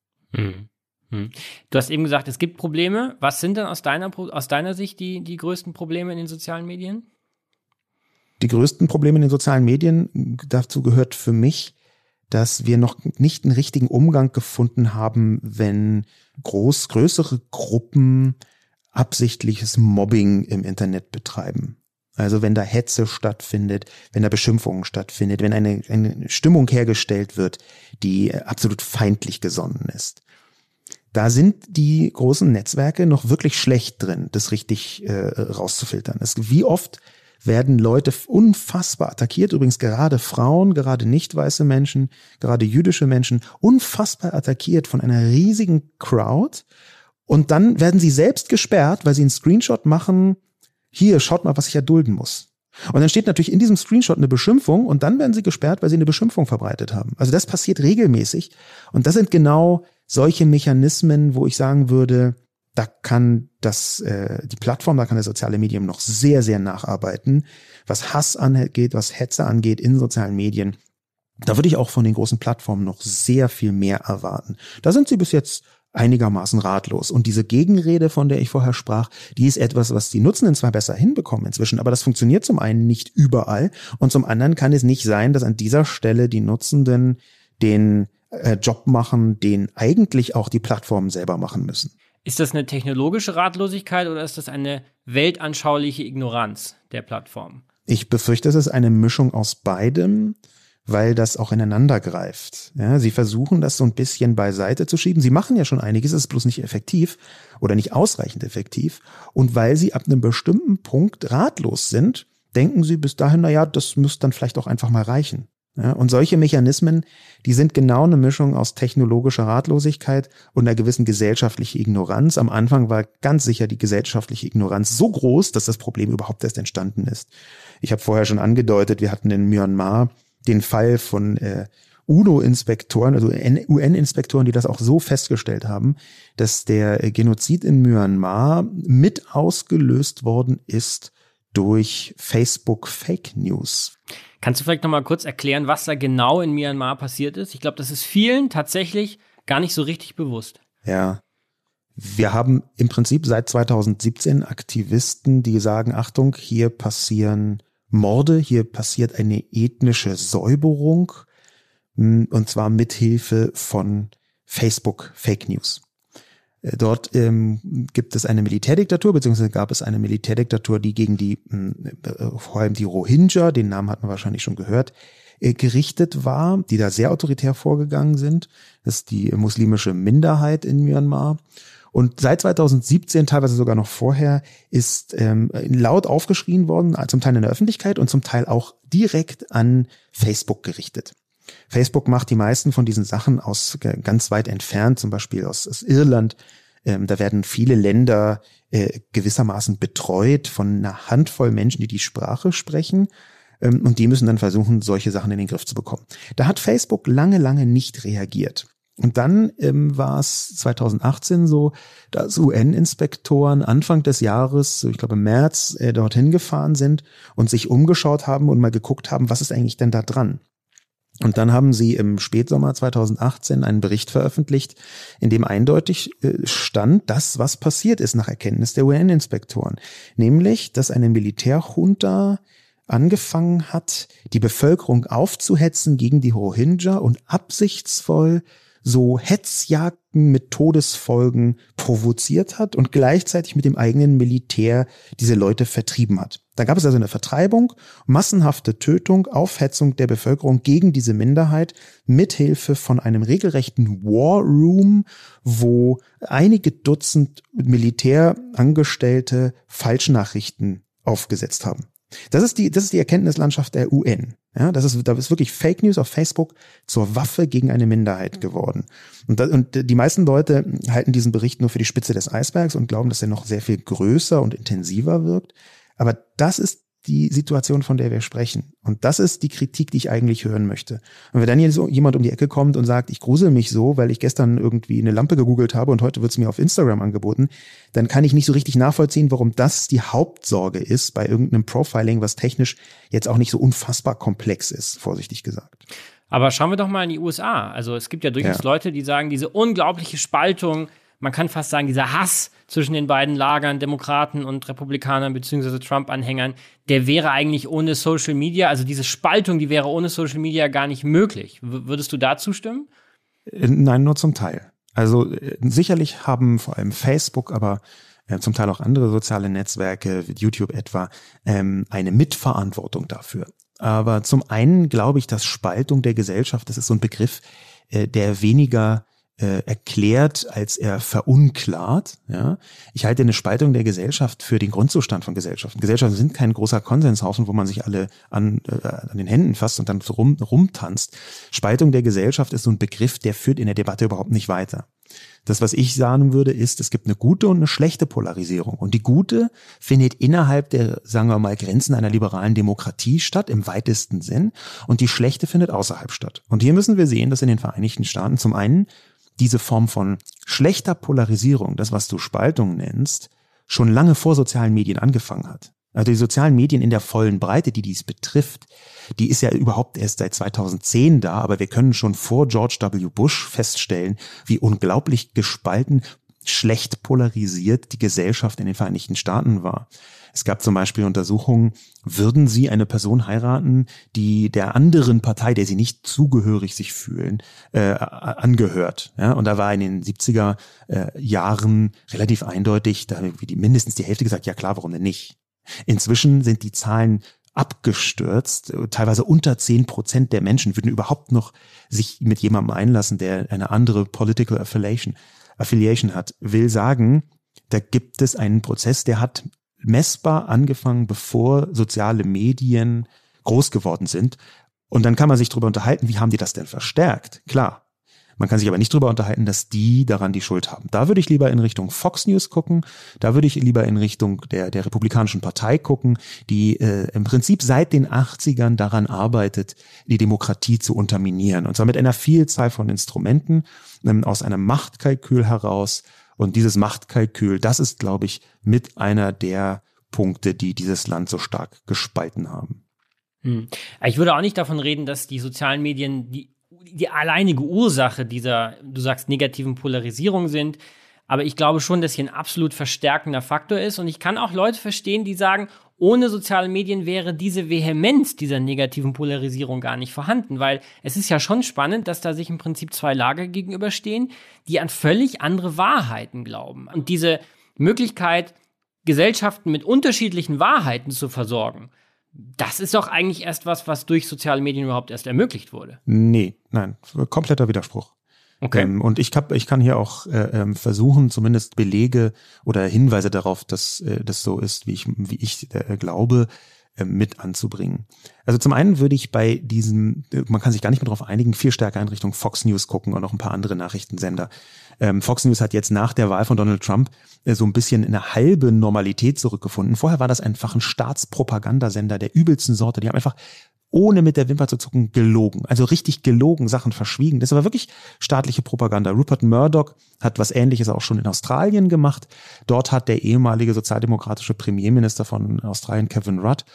Du hast eben gesagt, es gibt Probleme. Was sind denn aus deiner Sicht die größten Probleme in den sozialen Medien? Die größten Probleme in den sozialen Medien, dazu gehört für mich, dass wir noch nicht einen richtigen Umgang gefunden haben, wenn größere Gruppen absichtliches Mobbing im Internet betreiben. Also wenn da Hetze stattfindet, wenn da Beschimpfungen stattfindet, wenn eine Stimmung hergestellt wird, die absolut feindlich gesonnen ist. Da sind die großen Netzwerke noch wirklich schlecht drin, das richtig rauszufiltern. Wie oft werden Leute unfassbar attackiert, übrigens gerade Frauen, gerade nicht weiße Menschen, gerade jüdische Menschen, unfassbar attackiert von einer riesigen Crowd. Und dann werden sie selbst gesperrt, weil sie einen Screenshot machen, hier, schaut mal, was ich erdulden muss. Und dann steht natürlich in diesem Screenshot eine Beschimpfung und dann werden sie gesperrt, weil sie eine Beschimpfung verbreitet haben. Also das passiert regelmäßig und das sind genau solche Mechanismen, wo ich sagen würde, da kann die Plattform, da kann das soziale Medium noch sehr, sehr nacharbeiten, was Hass angeht, was Hetze angeht in sozialen Medien. Da würde ich auch von den großen Plattformen noch sehr viel mehr erwarten. Da sind sie bis jetzt einigermaßen ratlos. Und diese Gegenrede, von der ich vorher sprach, die ist etwas, was die Nutzenden zwar besser hinbekommen inzwischen, aber das funktioniert zum einen nicht überall und zum anderen kann es nicht sein, dass an dieser Stelle die Nutzenden den Job machen, den eigentlich auch die Plattformen selber machen müssen. Ist das eine technologische Ratlosigkeit oder ist das eine weltanschauliche Ignoranz der Plattform? Ich befürchte, es ist eine Mischung aus beidem, weil das auch ineinander greift. Ja, sie versuchen das so ein bisschen beiseite zu schieben. Sie machen ja schon einiges, es ist bloß nicht effektiv oder nicht ausreichend effektiv. Und weil sie ab einem bestimmten Punkt ratlos sind, denken sie bis dahin, das müsste dann vielleicht auch einfach mal reichen. Ja, und solche Mechanismen, die sind genau eine Mischung aus technologischer Ratlosigkeit und einer gewissen gesellschaftlichen Ignoranz. Am Anfang war ganz sicher die gesellschaftliche Ignoranz so groß, dass das Problem überhaupt erst entstanden ist. Ich habe vorher schon angedeutet, wir hatten in Myanmar den Fall von UNO-Inspektoren, also UN-Inspektoren, die das auch so festgestellt haben, dass der Genozid in Myanmar mit ausgelöst worden ist durch Facebook Fake News. Kannst du vielleicht noch mal kurz erklären, was da genau in Myanmar passiert ist? Ich glaube, das ist vielen tatsächlich gar nicht so richtig bewusst. Ja, wir haben im Prinzip seit 2017 Aktivisten, die sagen, Achtung, hier passieren Morde, hier passiert eine ethnische Säuberung, und zwar mithilfe von Facebook Fake News. Dort gibt es eine Militärdiktatur, beziehungsweise gab es eine Militärdiktatur, die gegen die, vor allem die Rohingya, den Namen hat man wahrscheinlich schon gehört, gerichtet war, die da sehr autoritär vorgegangen sind. Das ist die muslimische Minderheit in Myanmar. Und seit 2017, teilweise sogar noch vorher, ist laut aufgeschrien worden, zum Teil in der Öffentlichkeit und zum Teil auch direkt an Facebook gerichtet. Facebook macht die meisten von diesen Sachen aus ganz weit entfernt, zum Beispiel aus Irland. Da werden viele Länder gewissermaßen betreut von einer Handvoll Menschen, die die Sprache sprechen. Und die müssen dann versuchen, solche Sachen in den Griff zu bekommen. Da hat Facebook lange, lange nicht reagiert. Und dann war es 2018 so, dass UN-Inspektoren Anfang des Jahres, ich glaube im März, dorthin gefahren sind und sich umgeschaut haben und mal geguckt haben, was ist eigentlich denn da dran? Und dann haben sie im Spätsommer 2018 einen Bericht veröffentlicht, in dem eindeutig stand, dass was passiert ist nach Erkenntnis der UN-Inspektoren. Nämlich, dass eine Militärjunta angefangen hat, die Bevölkerung aufzuhetzen gegen die Rohingya und absichtsvoll so Hetzjagden mit Todesfolgen provoziert hat und gleichzeitig mit dem eigenen Militär diese Leute vertrieben hat. Da gab es also eine Vertreibung, massenhafte Tötung, Aufhetzung der Bevölkerung gegen diese Minderheit mithilfe von einem regelrechten War Room, wo einige Dutzend Militärangestellte Falschnachrichten aufgesetzt haben. Das ist die Erkenntnislandschaft der UN. Ja, da ist wirklich Fake News auf Facebook zur Waffe gegen eine Minderheit geworden. Und die meisten Leute halten diesen Bericht nur für die Spitze des Eisbergs und glauben, dass er noch sehr viel größer und intensiver wirkt. Aber das ist die Situation, von der wir sprechen. Und das ist die Kritik, die ich eigentlich hören möchte. Und wenn dann hier so jemand um die Ecke kommt und sagt, ich grusel mich so, weil ich gestern irgendwie eine Lampe gegoogelt habe und heute wird es mir auf Instagram angeboten, dann kann ich nicht so richtig nachvollziehen, warum das die Hauptsorge ist bei irgendeinem Profiling, was technisch jetzt auch nicht so unfassbar komplex ist, vorsichtig gesagt. Aber schauen wir doch mal in die USA. Also es gibt ja durchaus Leute, die sagen, diese unglaubliche Spaltung, man kann fast sagen, dieser Hass zwischen den beiden Lagern, Demokraten und Republikanern bzw. Trump-Anhängern, der wäre eigentlich ohne Social Media, also diese Spaltung, die wäre ohne Social Media gar nicht möglich. Würdest du da zustimmen? Nein, nur zum Teil. Also sicherlich haben vor allem Facebook, aber zum Teil auch andere soziale Netzwerke, wie YouTube etwa, eine Mitverantwortung dafür. Aber zum einen glaube ich, dass Spaltung der Gesellschaft, das ist so ein Begriff, der weniger erklärt, als er verunklart. Ja, ich halte eine Spaltung der Gesellschaft für den Grundzustand von Gesellschaften. Gesellschaften sind kein großer Konsenshaufen, wo man sich alle an den Händen fasst und dann so rumtanzt. Spaltung der Gesellschaft ist so ein Begriff, der führt in der Debatte überhaupt nicht weiter. Das, was ich sagen würde, ist, es gibt eine gute und eine schlechte Polarisierung. Und die gute findet innerhalb der, sagen wir mal, Grenzen einer liberalen Demokratie statt, im weitesten Sinn. Und die schlechte findet außerhalb statt. Und hier müssen wir sehen, dass in den Vereinigten Staaten zum einen diese Form von schlechter Polarisierung, das, was du Spaltung nennst, schon lange vor sozialen Medien angefangen hat. Also die sozialen Medien in der vollen Breite, die dies betrifft, die ist ja überhaupt erst seit 2010 da, aber wir können schon vor George W. Bush feststellen, wie unglaublich gespalten, schlecht polarisiert die Gesellschaft in den Vereinigten Staaten war. Es gab zum Beispiel Untersuchungen, würden Sie eine Person heiraten, die der anderen Partei, der Sie nicht zugehörig sich fühlen, angehört. Ja, und da war in den 70er Jahren relativ eindeutig, da irgendwie mindestens die Hälfte gesagt, ja klar, warum denn nicht? Inzwischen sind die Zahlen abgestürzt. Teilweise unter 10% der Menschen würden überhaupt noch sich mit jemandem einlassen, der eine andere Political Affiliation hat. Will sagen, da gibt es einen Prozess, der hat messbar angefangen, bevor soziale Medien groß geworden sind. Und dann kann man sich darüber unterhalten, wie haben die das denn verstärkt? Klar. Man kann sich aber nicht darüber unterhalten, dass die daran die Schuld haben. Da würde ich lieber in Richtung Fox News gucken. Da würde ich lieber in Richtung der Republikanischen Partei gucken, die im Prinzip seit den 80ern daran arbeitet, die Demokratie zu unterminieren. Und zwar mit einer Vielzahl von Instrumenten aus einem Machtkalkül heraus. Und dieses Machtkalkül, das ist, glaube ich, mit einer der Punkte, die dieses Land so stark gespalten haben. Ich würde auch nicht davon reden, dass die sozialen Medien die alleinige Ursache dieser, du sagst, negativen Polarisierung sind. Aber ich glaube schon, dass hier ein absolut verstärkender Faktor ist. Und ich kann auch Leute verstehen, die sagen, ohne soziale Medien wäre diese Vehemenz dieser negativen Polarisierung gar nicht vorhanden. Weil es ist ja schon spannend, dass da sich im Prinzip zwei Lager gegenüberstehen, die an völlig andere Wahrheiten glauben. Und diese Möglichkeit, Gesellschaften mit unterschiedlichen Wahrheiten zu versorgen, das ist doch eigentlich erst was durch soziale Medien überhaupt erst ermöglicht wurde. Nein, kompletter Widerspruch. Okay. Und ich kann hier auch versuchen, zumindest Belege oder Hinweise darauf, dass das so ist, wie ich glaube, mit anzubringen. Also zum einen würde ich bei diesem, man kann sich gar nicht mehr darauf einigen, viel stärker in Richtung Fox News gucken und noch ein paar andere Nachrichtensender. Fox News hat jetzt nach der Wahl von Donald Trump so ein bisschen eine halbe Normalität zurückgefunden. Vorher war das einfach ein Staatspropagandasender der übelsten Sorte. Die haben einfach ohne mit der Wimper zu zucken gelogen. Also richtig gelogen, Sachen verschwiegen. Das war wirklich staatliche Propaganda. Rupert Murdoch hat was Ähnliches auch schon in Australien gemacht. Dort hat der ehemalige sozialdemokratische Premierminister von Australien, Kevin Rudd,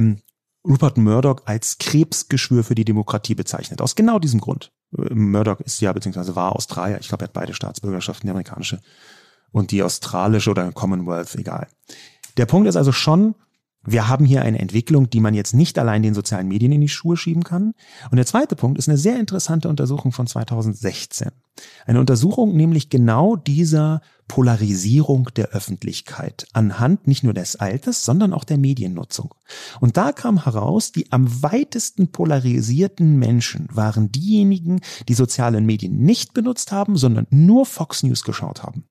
Rupert Murdoch als Krebsgeschwür für die Demokratie bezeichnet. Aus genau diesem Grund. Murdoch ist ja, beziehungsweise war Australier. Ich glaube, er hat beide Staatsbürgerschaften, die amerikanische und die australische oder Commonwealth, egal. Der Punkt ist also schon, wir haben hier eine Entwicklung, die man jetzt nicht allein den sozialen Medien in die Schuhe schieben kann. Und der zweite Punkt ist eine sehr interessante Untersuchung von 2016. Eine Untersuchung nämlich genau dieser Polarisierung der Öffentlichkeit anhand nicht nur des Alters, sondern auch der Mediennutzung. Und da kam heraus, die am weitesten polarisierten Menschen waren diejenigen, die soziale Medien nicht benutzt haben, sondern nur Fox News geschaut haben.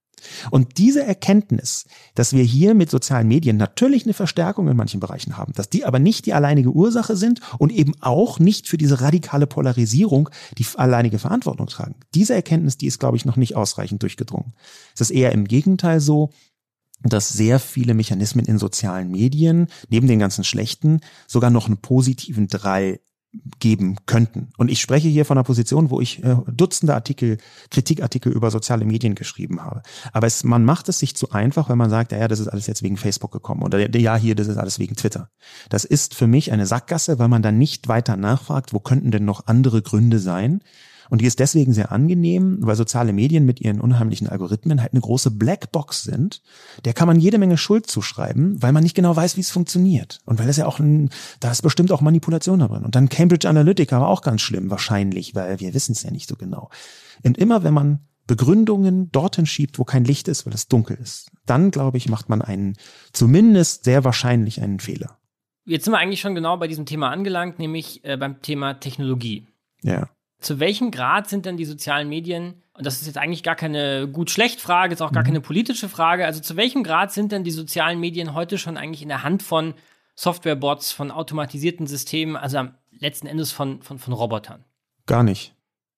Und diese Erkenntnis, dass wir hier mit sozialen Medien natürlich eine Verstärkung in manchen Bereichen haben, dass die aber nicht die alleinige Ursache sind und eben auch nicht für diese radikale Polarisierung die alleinige Verantwortung tragen. Diese Erkenntnis, die ist, glaube ich, noch nicht ausreichend durchgedrungen. Es ist eher im Gegenteil so, dass sehr viele Mechanismen in sozialen Medien, neben den ganzen schlechten, sogar noch einen positiven Drall geben könnten. Und ich spreche hier von einer Position, wo ich Dutzende Kritikartikel über soziale Medien geschrieben habe. Aber man macht es sich zu einfach, wenn man sagt, ja, das ist alles jetzt wegen Facebook gekommen oder ja, hier, das ist alles wegen Twitter. Das ist für mich eine Sackgasse, weil man dann nicht weiter nachfragt, wo könnten denn noch andere Gründe sein. Und die ist deswegen sehr angenehm, weil soziale Medien mit ihren unheimlichen Algorithmen halt eine große Blackbox sind. Der kann man jede Menge Schuld zuschreiben, weil man nicht genau weiß, wie es funktioniert. Und weil es ja auch, da ist bestimmt auch Manipulation da drin. Und dann Cambridge Analytica war auch ganz schlimm, wahrscheinlich, weil wir wissen es ja nicht so genau. Und immer wenn man Begründungen dorthin schiebt, wo kein Licht ist, weil es dunkel ist, dann, glaube ich, macht man zumindest sehr wahrscheinlich einen Fehler. Jetzt sind wir eigentlich schon genau bei diesem Thema angelangt, nämlich beim Thema Technologie. Ja. Zu welchem Grad sind denn die sozialen Medien, und das ist jetzt eigentlich gar keine Gut-Schlecht-Frage, ist auch gar keine politische Frage, also zu welchem Grad sind denn die sozialen Medien heute schon eigentlich in der Hand von Softwarebots, von automatisierten Systemen, also am letzten Endes von Robotern? Gar nicht.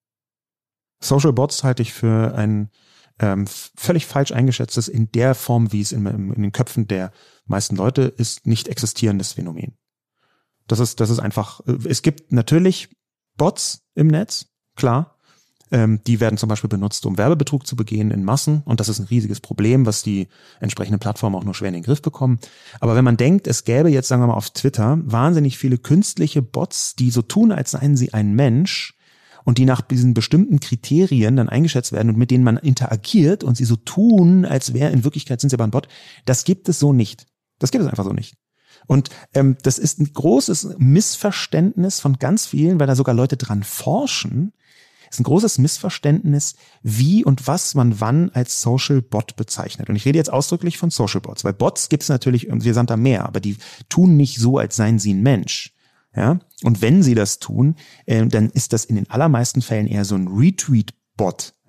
Social Bots halte ich für ein völlig falsch eingeschätztes, in der Form, wie es in den Köpfen der meisten Leute ist, nicht existierendes Phänomen. Das ist einfach, es gibt natürlich Bots im Netz, klar. Die werden zum Beispiel benutzt, um Werbebetrug zu begehen in Massen. Und das ist ein riesiges Problem, was die entsprechenden Plattformen auch nur schwer in den Griff bekommen. Aber wenn man denkt, es gäbe jetzt, sagen wir mal, auf Twitter wahnsinnig viele künstliche Bots, die so tun, als seien sie ein Mensch und die nach diesen bestimmten Kriterien dann eingeschätzt werden und mit denen man interagiert und sie so tun, als wäre in Wirklichkeit sind sie aber ein Bot, das gibt es so nicht. Das gibt es einfach so nicht. Und das ist ein großes Missverständnis von ganz vielen, weil da sogar Leute dran forschen. Es ist ein großes Missverständnis, wie und was man wann als Social Bot bezeichnet. Und ich rede jetzt ausdrücklich von Social Bots, weil Bots gibt es natürlich gesamter mehr, aber die tun nicht so, als seien sie ein Mensch. Ja? Und wenn sie das tun, dann ist das in den allermeisten Fällen eher so ein Retweet-Bot.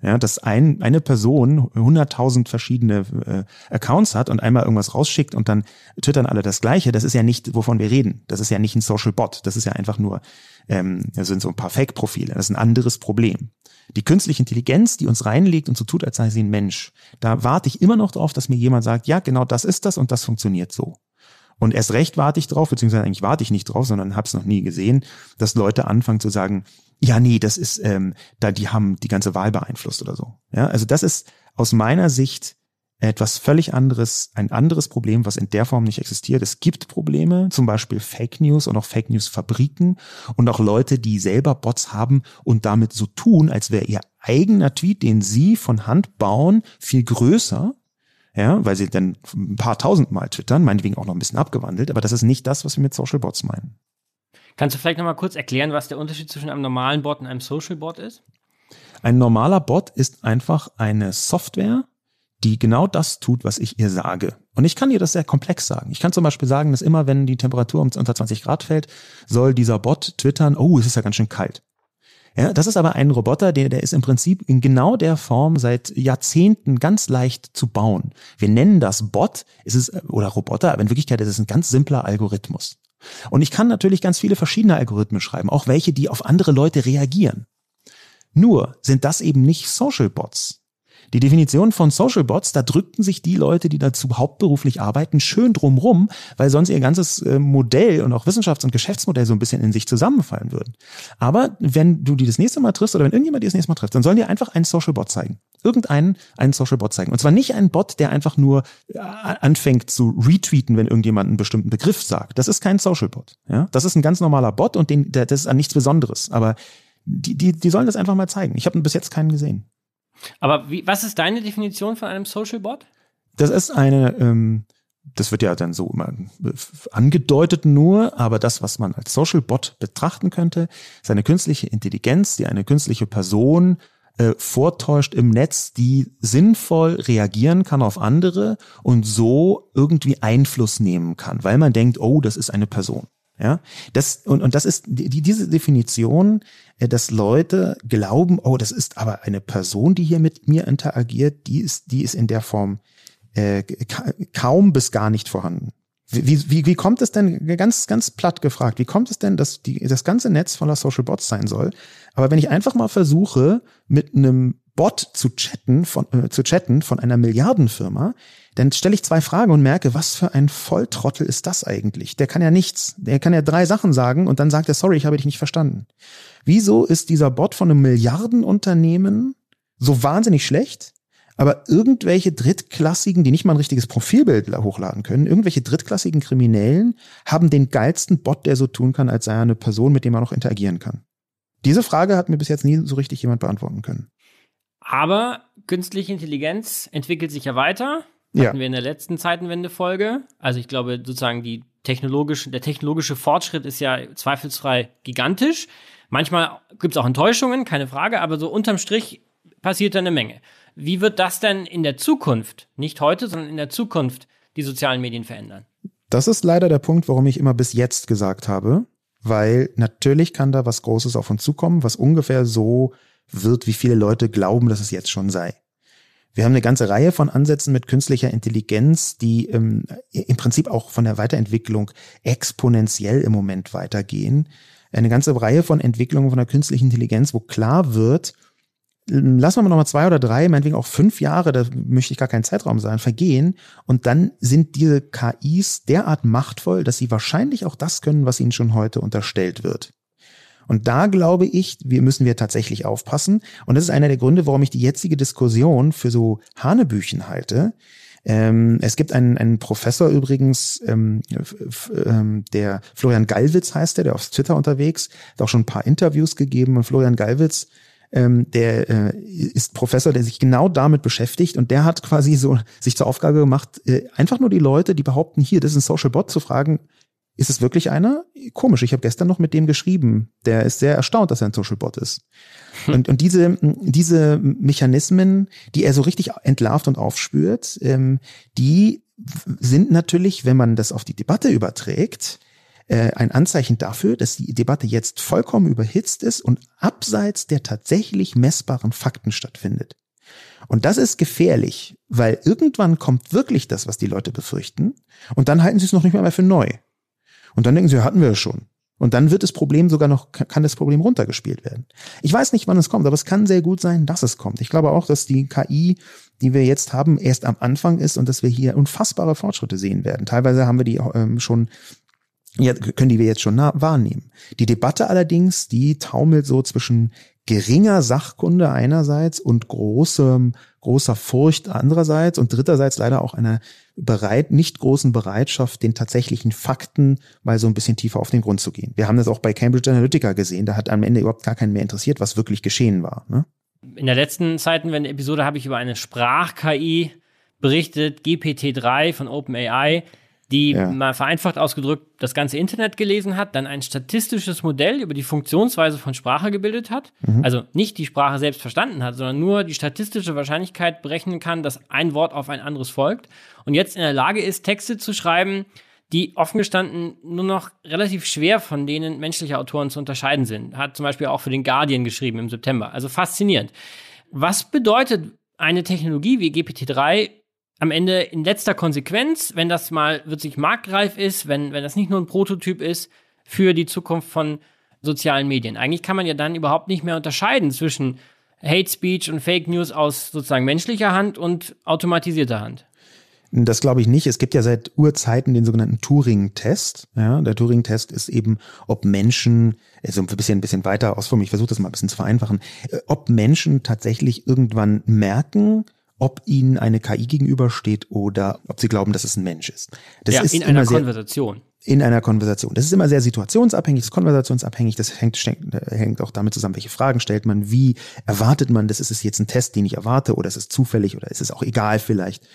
Ja, dass eine Person 100.000 verschiedene Accounts hat und einmal irgendwas rausschickt und dann twittern alle das Gleiche. Das ist ja nicht, wovon wir reden. Das ist ja nicht ein Social Bot. Das ist ja einfach nur, das sind so ein paar Fake-Profile. Das ist ein anderes Problem. Die künstliche Intelligenz, die uns reinlegt und so tut, als sei sie ein Mensch, da warte ich immer noch drauf, dass mir jemand sagt, ja, genau das ist das und das funktioniert so. Und erst recht warte ich drauf, beziehungsweise eigentlich warte ich nicht drauf, sondern habe es noch nie gesehen, dass Leute anfangen zu sagen, ja, nee, das ist, die haben die ganze Wahl beeinflusst oder so. Ja, also das ist aus meiner Sicht etwas völlig anderes, ein anderes Problem, was in der Form nicht existiert. Es gibt Probleme, zum Beispiel Fake News und auch Fake News Fabriken und auch Leute, die selber Bots haben und damit so tun, als wäre ihr eigener Tweet, den sie von Hand bauen, viel größer. Ja, weil sie dann ein paar tausendmal twittern, meinetwegen auch noch ein bisschen abgewandelt, aber das ist nicht das, was wir mit Social Bots meinen. Kannst du vielleicht nochmal kurz erklären, was der Unterschied zwischen einem normalen Bot und einem Social Bot ist? Ein normaler Bot ist einfach eine Software, die genau das tut, was ich ihr sage. Und ich kann ihr das sehr komplex sagen. Ich kann zum Beispiel sagen, dass immer, wenn die Temperatur unter 20 Grad fällt, soll dieser Bot twittern, oh, es ist ja ganz schön kalt. Ja, das ist aber ein Roboter, der ist im Prinzip in genau der Form seit Jahrzehnten ganz leicht zu bauen. Wir nennen das Bot, oder Roboter, aber in Wirklichkeit ist es ein ganz simpler Algorithmus. Und ich kann natürlich ganz viele verschiedene Algorithmen schreiben, auch welche, die auf andere Leute reagieren. Nur sind das eben nicht Social Bots. Die Definition von Social Bots, da drückten sich die Leute, die dazu hauptberuflich arbeiten, schön drumrum, weil sonst ihr ganzes Modell und auch Wissenschafts- und Geschäftsmodell so ein bisschen in sich zusammenfallen würden. Aber wenn du die das nächste Mal triffst oder wenn irgendjemand die das nächste Mal trifft, dann sollen die einfach einen Social Bot zeigen. Einen Social Bot zeigen. Und zwar nicht einen Bot, der einfach nur anfängt zu retweeten, wenn irgendjemand einen bestimmten Begriff sagt. Das ist kein Social Bot. Ja? Das ist ein ganz normaler Bot und das ist an nichts Besonderes. Aber die sollen das einfach mal zeigen. Ich habe bis jetzt keinen gesehen. Aber was ist deine Definition von einem Social Bot? Das ist das wird ja dann so immer angedeutet nur, aber das, was man als Social Bot betrachten könnte, ist eine künstliche Intelligenz, die eine künstliche Person vortäuscht im Netz, die sinnvoll reagieren kann auf andere und so irgendwie Einfluss nehmen kann, weil man denkt, oh, das ist eine Person. Ja, das ist diese Definition, dass Leute glauben, oh, das ist aber eine Person, die hier mit mir interagiert, die ist in der Form kaum bis gar nicht vorhanden. Wie kommt es denn, ganz, ganz platt gefragt, wie kommt es denn, dass das ganze Netz voller Social Bots sein soll? Aber wenn ich einfach mal versuche, mit einem Bot zu chatten von einer Milliardenfirma, dann stelle ich 2 Fragen und merke, was für ein Volltrottel ist das eigentlich? Der kann ja nichts. Der kann ja 3 Sachen sagen und dann sagt er, sorry, ich habe dich nicht verstanden. Wieso ist dieser Bot von einem Milliardenunternehmen so wahnsinnig schlecht, aber irgendwelche drittklassigen, die nicht mal ein richtiges Profilbild hochladen können, irgendwelche drittklassigen Kriminellen haben den geilsten Bot, der so tun kann, als sei er eine Person, mit der man noch interagieren kann? Diese Frage hat mir bis jetzt nie so richtig jemand beantworten können. Aber künstliche Intelligenz entwickelt sich ja weiter. Hatten wir in der letzten Zeitenwende-Folge. Also ich glaube sozusagen der technologische Fortschritt ist ja zweifelsfrei gigantisch. Manchmal gibt es auch Enttäuschungen, keine Frage, aber so unterm Strich passiert da eine Menge. Wie wird das denn in der Zukunft, nicht heute, sondern in der Zukunft, die sozialen Medien verändern? Das ist leider der Punkt, warum ich immer bis jetzt gesagt habe, weil natürlich kann da was Großes auf uns zukommen, was ungefähr so wird, wie viele Leute glauben, dass es jetzt schon sei. Wir haben eine ganze Reihe von Ansätzen mit künstlicher Intelligenz, die im Prinzip auch von der Weiterentwicklung exponentiell im Moment weitergehen. Eine ganze Reihe von Entwicklungen von der künstlichen Intelligenz, wo klar wird, lassen wir mal nochmal 2 oder 3, meinetwegen auch 5 Jahre, da möchte ich gar keinen Zeitraum sagen, vergehen und dann sind diese KIs derart machtvoll, dass sie wahrscheinlich auch das können, was ihnen schon heute unterstellt wird. Und da glaube ich, müssen wir tatsächlich aufpassen. Und das ist einer der Gründe, warum ich die jetzige Diskussion für so Hanebüchen halte. Es gibt einen Professor übrigens, der Florian Gallwitz heißt der auf Twitter unterwegs, hat auch schon ein paar Interviews gegeben. Und Florian Gallwitz, der ist Professor, der sich genau damit beschäftigt. Und der hat quasi so sich zur Aufgabe gemacht, einfach nur die Leute, die behaupten, hier, das ist ein Social Bot, zu fragen, ist es wirklich einer? Komisch, ich habe gestern noch mit dem geschrieben. Der ist sehr erstaunt, dass er ein Social Bot ist. Und diese Mechanismen, die er so richtig entlarvt und aufspürt, die sind natürlich, wenn man das auf die Debatte überträgt, ein Anzeichen dafür, dass die Debatte jetzt vollkommen überhitzt ist und abseits der tatsächlich messbaren Fakten stattfindet. Und das ist gefährlich, weil irgendwann kommt wirklich das, was die Leute befürchten, und dann halten sie es noch nicht mehr für neu. Und dann denken sie, hatten wir es schon. Und dann wird das Problem sogar noch, kann das Problem runtergespielt werden. Ich weiß nicht, wann es kommt, aber es kann sehr gut sein, dass es kommt. Ich glaube auch, dass die KI, die wir jetzt haben, erst am Anfang ist und dass wir hier unfassbare Fortschritte sehen werden. Teilweise haben wir die können die wir jetzt schon wahrnehmen. Die Debatte allerdings, die taumelt so zwischen geringer Sachkunde einerseits und großer Furcht andererseits und dritterseits leider auch einer nicht großen Bereitschaft, den tatsächlichen Fakten mal so ein bisschen tiefer auf den Grund zu gehen. Wir haben das auch bei Cambridge Analytica gesehen, da hat am Ende überhaupt gar keinen mehr interessiert, was wirklich geschehen war. Ne? In der letzten Zeitenwende-Episode habe ich über eine Sprach-KI berichtet, GPT-3 von OpenAI, die mal vereinfacht ausgedrückt das ganze Internet gelesen hat, dann ein statistisches Modell über die Funktionsweise von Sprache gebildet hat, also nicht die Sprache selbst verstanden hat, sondern nur die statistische Wahrscheinlichkeit berechnen kann, dass ein Wort auf ein anderes folgt und jetzt in der Lage ist, Texte zu schreiben, die offen gestanden nur noch relativ schwer von denen menschlicher Autoren zu unterscheiden sind. Hat zum Beispiel auch für den Guardian geschrieben im September. Also faszinierend. Was bedeutet eine Technologie wie GPT-3 am Ende in letzter Konsequenz, wenn das mal wirklich marktreif ist, wenn das nicht nur ein Prototyp ist für die Zukunft von sozialen Medien? Eigentlich kann man ja dann überhaupt nicht mehr unterscheiden zwischen Hate Speech und Fake News aus sozusagen menschlicher Hand und automatisierter Hand. Das glaube ich nicht. Es gibt ja seit Urzeiten den sogenannten Turing-Test. Ja, der Turing-Test ist eben, ob Menschen, also ein bisschen weiter ausführen, ich versuche das mal ein bisschen zu vereinfachen, ob Menschen tatsächlich irgendwann merken, ob ihnen eine KI gegenübersteht oder ob sie glauben, dass es ein Mensch ist. Das ist in einer Konversation. In einer Konversation. Das ist immer sehr situationsabhängig, das ist konversationsabhängig, das hängt auch damit zusammen, welche Fragen stellt man, wie erwartet man, das ist es jetzt ein Test, den ich erwarte, oder ist es zufällig oder ist es auch egal vielleicht.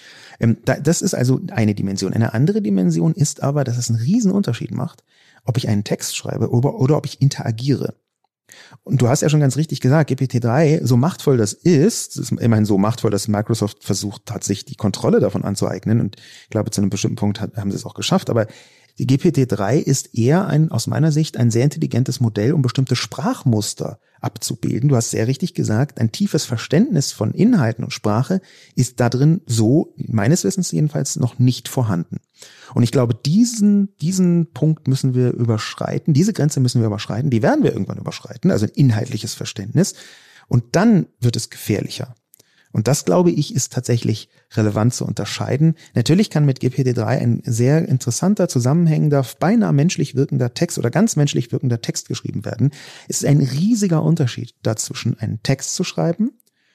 Das ist also eine Dimension. Eine andere Dimension ist aber, dass es einen riesen Unterschied macht, ob ich einen Text schreibe oder ob ich interagiere. Und du hast ja schon ganz richtig gesagt, GPT-3, so machtvoll das ist immerhin so machtvoll, dass Microsoft versucht hat, sich die Kontrolle davon anzueignen, und ich glaube, zu einem bestimmten Punkt haben sie es auch geschafft, aber die GPT-3 ist eher aus meiner Sicht ein sehr intelligentes Modell, um bestimmte Sprachmuster abzubilden. Du hast sehr richtig gesagt, ein tiefes Verständnis von Inhalten und Sprache ist da drin so, meines Wissens jedenfalls, noch nicht vorhanden. Und ich glaube, diesen Punkt müssen wir überschreiten, diese Grenze müssen wir überschreiten, die werden wir irgendwann überschreiten, also ein inhaltliches Verständnis. Und dann wird es gefährlicher. Und das, glaube ich, ist tatsächlich relevant zu unterscheiden. Natürlich kann mit GPT-3 ein sehr interessanter, zusammenhängender, beinahe menschlich wirkender Text oder ganz menschlich wirkender Text geschrieben werden. Es ist ein riesiger Unterschied dazwischen, einen Text zu schreiben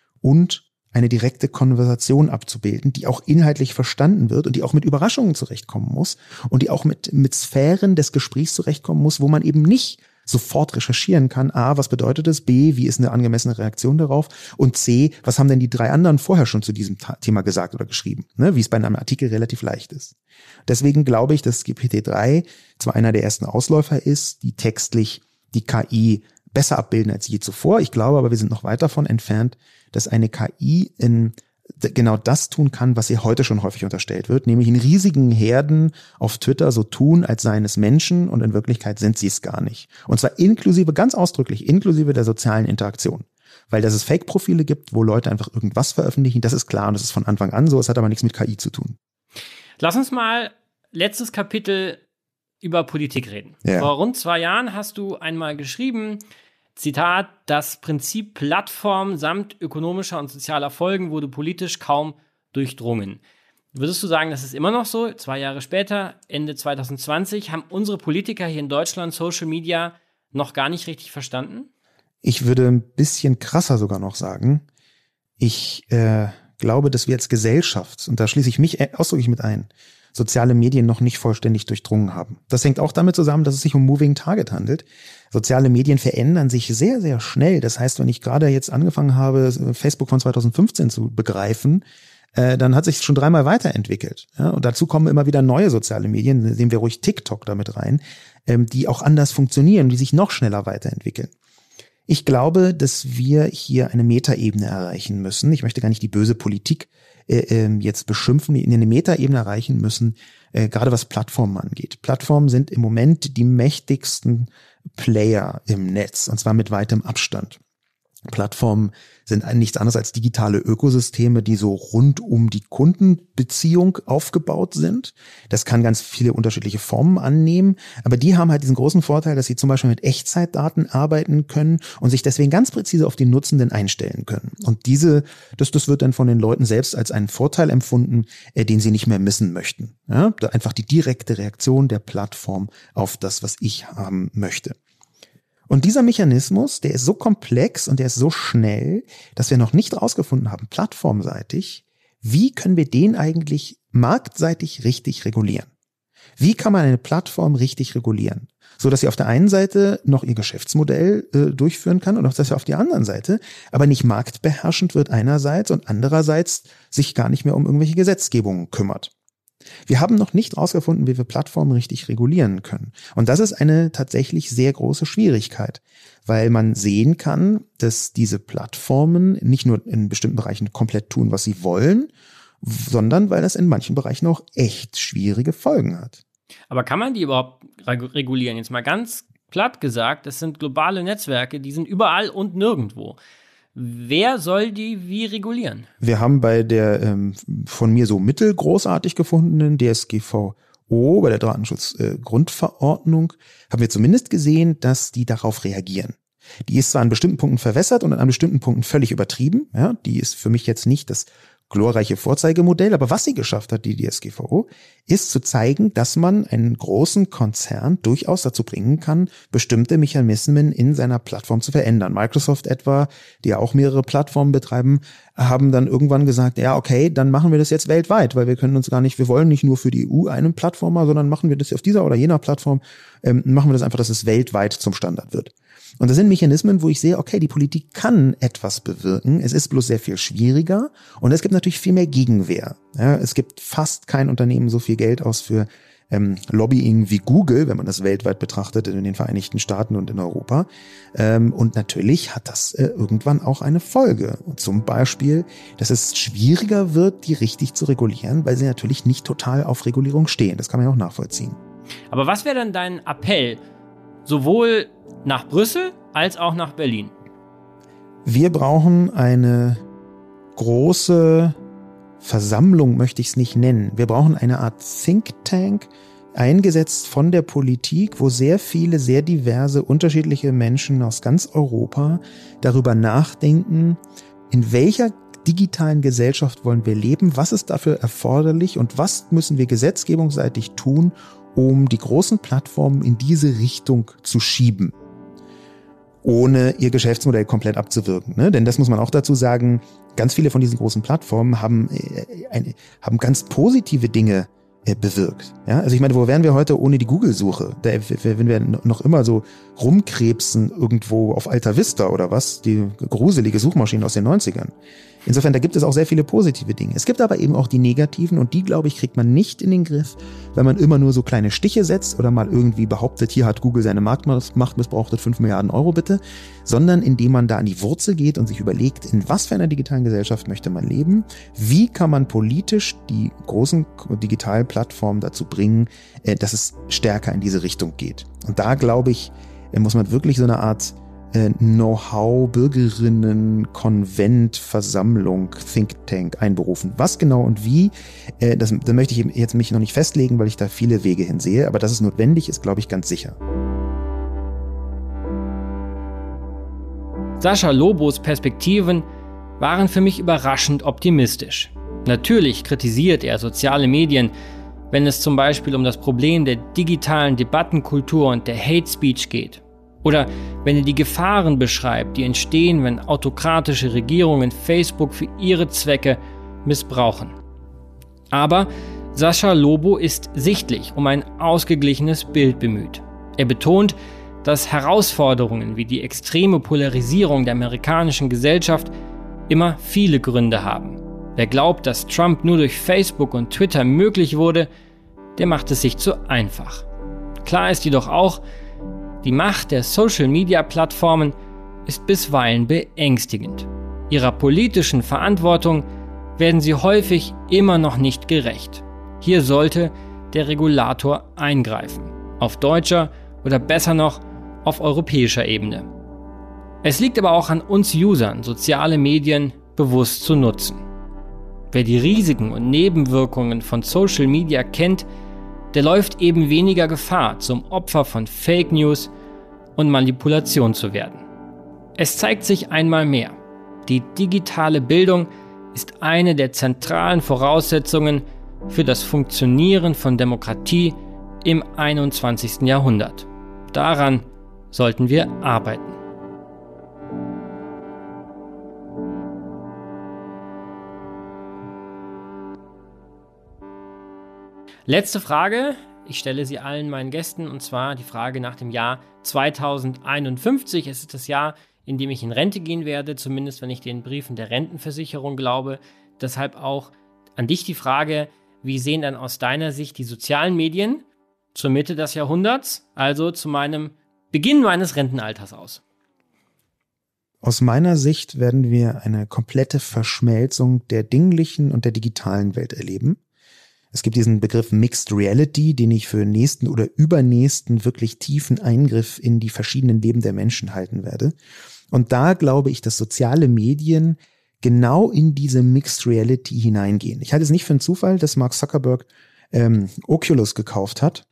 und eine direkte Konversation abzubilden, die auch inhaltlich verstanden wird und die auch mit Überraschungen zurechtkommen muss und die auch mit Sphären des Gesprächs zurechtkommen muss, wo man eben nicht sofort recherchieren kann. A, was bedeutet es? B, wie ist eine angemessene Reaktion darauf? Und C, was haben denn die 3 anderen vorher schon zu diesem Thema gesagt oder geschrieben? Ne? Wie es bei einem Artikel relativ leicht ist. Deswegen glaube ich, dass GPT-3 zwar einer der ersten Ausläufer ist, die textlich die KI besser abbilden als je zuvor. Ich glaube aber, wir sind noch weit davon entfernt, dass eine KI genau das tun kann, was ihr heute schon häufig unterstellt wird, nämlich in riesigen Herden auf Twitter so tun, als seien es Menschen, und in Wirklichkeit sind sie es gar nicht. Und zwar ganz ausdrücklich inklusive der sozialen Interaktion. Weil dass es Fake-Profile gibt, wo Leute einfach irgendwas veröffentlichen, das ist klar und das ist von Anfang an so, es hat aber nichts mit KI zu tun. Lass uns mal letztes Kapitel über Politik reden. Ja. Vor rund 2 Jahren hast du einmal geschrieben, Zitat, das Prinzip Plattform samt ökonomischer und sozialer Folgen wurde politisch kaum durchdrungen. Würdest du sagen, das ist immer noch so? 2 Jahre später, Ende 2020, haben unsere Politiker hier in Deutschland Social Media noch gar nicht richtig verstanden? Ich würde ein bisschen krasser sogar noch sagen. Ich glaube, dass wir als Gesellschaft, und da schließe ich mich ausdrücklich mit ein, soziale Medien noch nicht vollständig durchdrungen haben. Das hängt auch damit zusammen, dass es sich um Moving Target handelt. Soziale Medien verändern sich sehr, sehr schnell. Das heißt, wenn ich gerade jetzt angefangen habe, Facebook von 2015 zu begreifen, dann hat sich schon 3-mal weiterentwickelt. Ja? Und dazu kommen immer wieder neue soziale Medien, nehmen wir ruhig TikTok damit rein, die auch anders funktionieren, die sich noch schneller weiterentwickeln. Ich glaube, dass wir hier eine Metaebene erreichen müssen. Ich möchte gar nicht die böse Politik jetzt beschimpfen, die in eine Metaebene erreichen müssen, gerade was Plattformen angeht. Plattformen sind im Moment die mächtigsten Player im Netz, und zwar mit weitem Abstand. Plattformen sind nichts anderes als digitale Ökosysteme, die so rund um die Kundenbeziehung aufgebaut sind. Das kann ganz viele unterschiedliche Formen annehmen, aber die haben halt diesen großen Vorteil, dass sie zum Beispiel mit Echtzeitdaten arbeiten können und sich deswegen ganz präzise auf die Nutzenden einstellen können. Und das wird dann von den Leuten selbst als einen Vorteil empfunden, den sie nicht mehr missen möchten. Ja, einfach die direkte Reaktion der Plattform auf das, was ich haben möchte. Und dieser Mechanismus, der ist so komplex und der ist so schnell, dass wir noch nicht rausgefunden haben, plattformseitig, wie können wir den eigentlich marktseitig richtig regulieren? Wie kann man eine Plattform richtig regulieren? So dass sie auf der einen Seite noch ihr Geschäftsmodell durchführen kann und auch, dass sie auf der anderen Seite aber nicht marktbeherrschend wird einerseits und andererseits sich gar nicht mehr um irgendwelche Gesetzgebungen kümmert. Wir haben noch nicht rausgefunden, wie wir Plattformen richtig regulieren können. Und das ist eine tatsächlich sehr große Schwierigkeit, weil man sehen kann, dass diese Plattformen nicht nur in bestimmten Bereichen komplett tun, was sie wollen, sondern weil das in manchen Bereichen auch echt schwierige Folgen hat. Aber kann man die überhaupt regulieren? Jetzt mal ganz platt gesagt, das sind globale Netzwerke, die sind überall und nirgendwo. Wer soll die wie regulieren? Wir haben bei der von mir so mittelgroßartig gefundenen DSGVO, bei der Datenschutzgrundverordnung, haben wir zumindest gesehen, dass die darauf reagieren. Die ist zwar an bestimmten Punkten verwässert und an bestimmten Punkten völlig übertrieben. Ja, die ist für mich jetzt nicht das glorreiche Vorzeigemodell, aber was sie geschafft hat, die DSGVO, ist zu zeigen, dass man einen großen Konzern durchaus dazu bringen kann, bestimmte Mechanismen in seiner Plattform zu verändern. Microsoft etwa, die ja auch mehrere Plattformen betreiben, haben dann irgendwann gesagt, ja okay, dann machen wir das jetzt weltweit, weil wir wollen nicht nur für die EU einen Plattformer, sondern machen wir das auf dieser oder jener Plattform, machen wir das einfach, dass es weltweit zum Standard wird. Und das sind Mechanismen, wo ich sehe, okay, die Politik kann etwas bewirken, es ist bloß sehr viel schwieriger und es gibt natürlich viel mehr Gegenwehr. Ja, es gibt fast kein Unternehmen so viel Geld aus für Lobbying wie Google, wenn man das weltweit betrachtet, in den Vereinigten Staaten und in Europa. Und natürlich hat das irgendwann auch eine Folge. Und zum Beispiel, dass es schwieriger wird, die richtig zu regulieren, weil sie natürlich nicht total auf Regulierung stehen. Das kann man ja auch nachvollziehen. Aber was wäre dann dein Appell, sowohl nach Brüssel als auch nach Berlin? Wir brauchen eine große Versammlung, möchte ich es nicht nennen. Wir brauchen eine Art Think Tank, eingesetzt von der Politik, wo sehr viele, sehr diverse, unterschiedliche Menschen aus ganz Europa darüber nachdenken, in welcher digitalen Gesellschaft wollen wir leben, was ist dafür erforderlich und was müssen wir gesetzgebungsseitig tun, um die großen Plattformen in diese Richtung zu schieben, ohne ihr Geschäftsmodell komplett abzuwirken. Ne? Denn das muss man auch dazu sagen, ganz viele von diesen großen Plattformen haben ganz positive Dinge bewirkt. Ja? Also ich meine, wo wären wir heute ohne die Google-Suche? Wenn wir noch immer so rumkrebsen irgendwo auf Alta Vista oder was, die gruselige Suchmaschine aus den 90ern. Insofern, da gibt es auch sehr viele positive Dinge. Es gibt aber eben auch die negativen und die, glaube ich, kriegt man nicht in den Griff, wenn man immer nur so kleine Stiche setzt oder mal irgendwie behauptet, hier hat Google seine Marktmacht missbraucht, 5 Milliarden Euro bitte, sondern indem man da an die Wurzel geht und sich überlegt, in was für einer digitalen Gesellschaft möchte man leben, wie kann man politisch die großen digitalen Plattformen dazu bringen, dass es stärker in diese Richtung geht. Und da, glaube ich, muss man wirklich so eine Art Know-how, Bürgerinnen, Konvent, Versammlung, Think Tank einberufen. Was genau und wie, da möchte ich jetzt mich noch nicht festlegen, weil ich da viele Wege hinsehe, aber dass es notwendig ist, glaube ich, ganz sicher. Sascha Lobos Perspektiven waren für mich überraschend optimistisch. Natürlich kritisiert er soziale Medien, wenn es zum Beispiel um das Problem der digitalen Debattenkultur und der Hate Speech geht. Oder wenn er die Gefahren beschreibt, die entstehen, wenn autokratische Regierungen Facebook für ihre Zwecke missbrauchen. Aber Sascha Lobo ist sichtlich um ein ausgeglichenes Bild bemüht. Er betont, dass Herausforderungen wie die extreme Polarisierung der amerikanischen Gesellschaft immer viele Gründe haben. Wer glaubt, dass Trump nur durch Facebook und Twitter möglich wurde, der macht es sich zu einfach. Klar ist jedoch auch, die Macht der Social-Media-Plattformen ist bisweilen beängstigend. Ihrer politischen Verantwortung werden sie häufig immer noch nicht gerecht. Hier sollte der Regulator eingreifen. Auf deutscher oder besser noch auf europäischer Ebene. Es liegt aber auch an uns Usern, soziale Medien bewusst zu nutzen. Wer die Risiken und Nebenwirkungen von Social Media kennt, der läuft eben weniger Gefahr, zum Opfer von Fake News und Manipulation zu werden. Es zeigt sich einmal mehr: Die digitale Bildung ist eine der zentralen Voraussetzungen für das Funktionieren von Demokratie im 21. Jahrhundert. Daran sollten wir arbeiten. Letzte Frage, ich stelle sie allen meinen Gästen, und zwar die Frage nach dem Jahr 2051. Es ist das Jahr, in dem ich in Rente gehen werde, zumindest wenn ich den Briefen der Rentenversicherung glaube. Deshalb auch an dich die Frage: Wie sehen dann aus deiner Sicht die sozialen Medien zur Mitte des Jahrhunderts, also zu meinem Beginn meines Rentenalters aus? Aus meiner Sicht werden wir eine komplette Verschmelzung der dinglichen und der digitalen Welt erleben. Es gibt diesen Begriff Mixed Reality, den ich für nächsten oder übernächsten wirklich tiefen Eingriff in die verschiedenen Leben der Menschen halten werde. Und da glaube ich, dass soziale Medien genau in diese Mixed Reality hineingehen. Ich halte es nicht für einen Zufall, dass Mark Zuckerberg Oculus gekauft hat.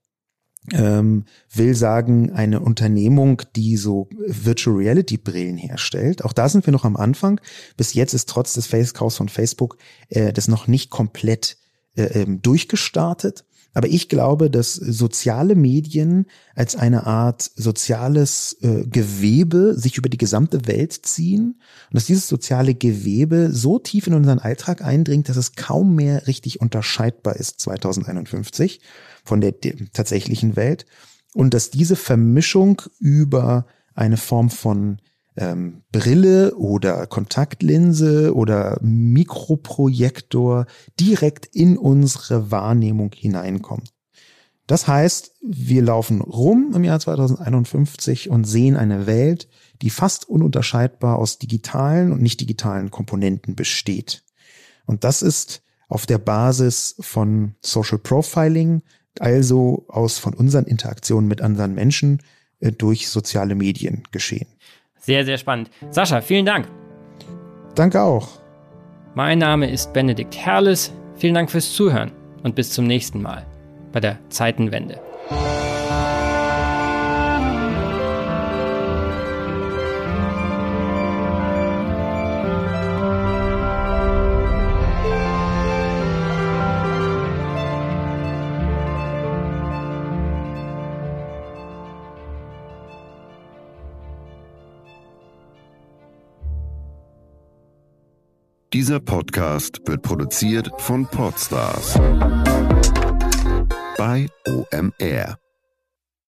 Will sagen, eine Unternehmung, die so Virtual Reality Brillen herstellt. Auch da sind wir noch am Anfang. Bis jetzt ist trotz des Kaufs von Facebook das noch nicht komplett durchgestartet. Aber ich glaube, dass soziale Medien als eine Art soziales Gewebe sich über die gesamte Welt ziehen und dass dieses soziale Gewebe so tief in unseren Alltag eindringt, dass es kaum mehr richtig unterscheidbar ist 2051 von der tatsächlichen Welt, und dass diese Vermischung über eine Form von Brille oder Kontaktlinse oder Mikroprojektor direkt in unsere Wahrnehmung hineinkommt. Das heißt, wir laufen rum im Jahr 2051 und sehen eine Welt, die fast ununterscheidbar aus digitalen und nicht digitalen Komponenten besteht. Und das ist auf der Basis von Social Profiling, also von unseren Interaktionen mit anderen Menschen durch soziale Medien geschehen. Sehr, sehr spannend. Sascha, vielen Dank. Danke auch. Mein Name ist Benedikt Herles. Vielen Dank fürs Zuhören und bis zum nächsten Mal bei der Zeitenwende. Dieser Podcast wird produziert von Podstars bei OMR.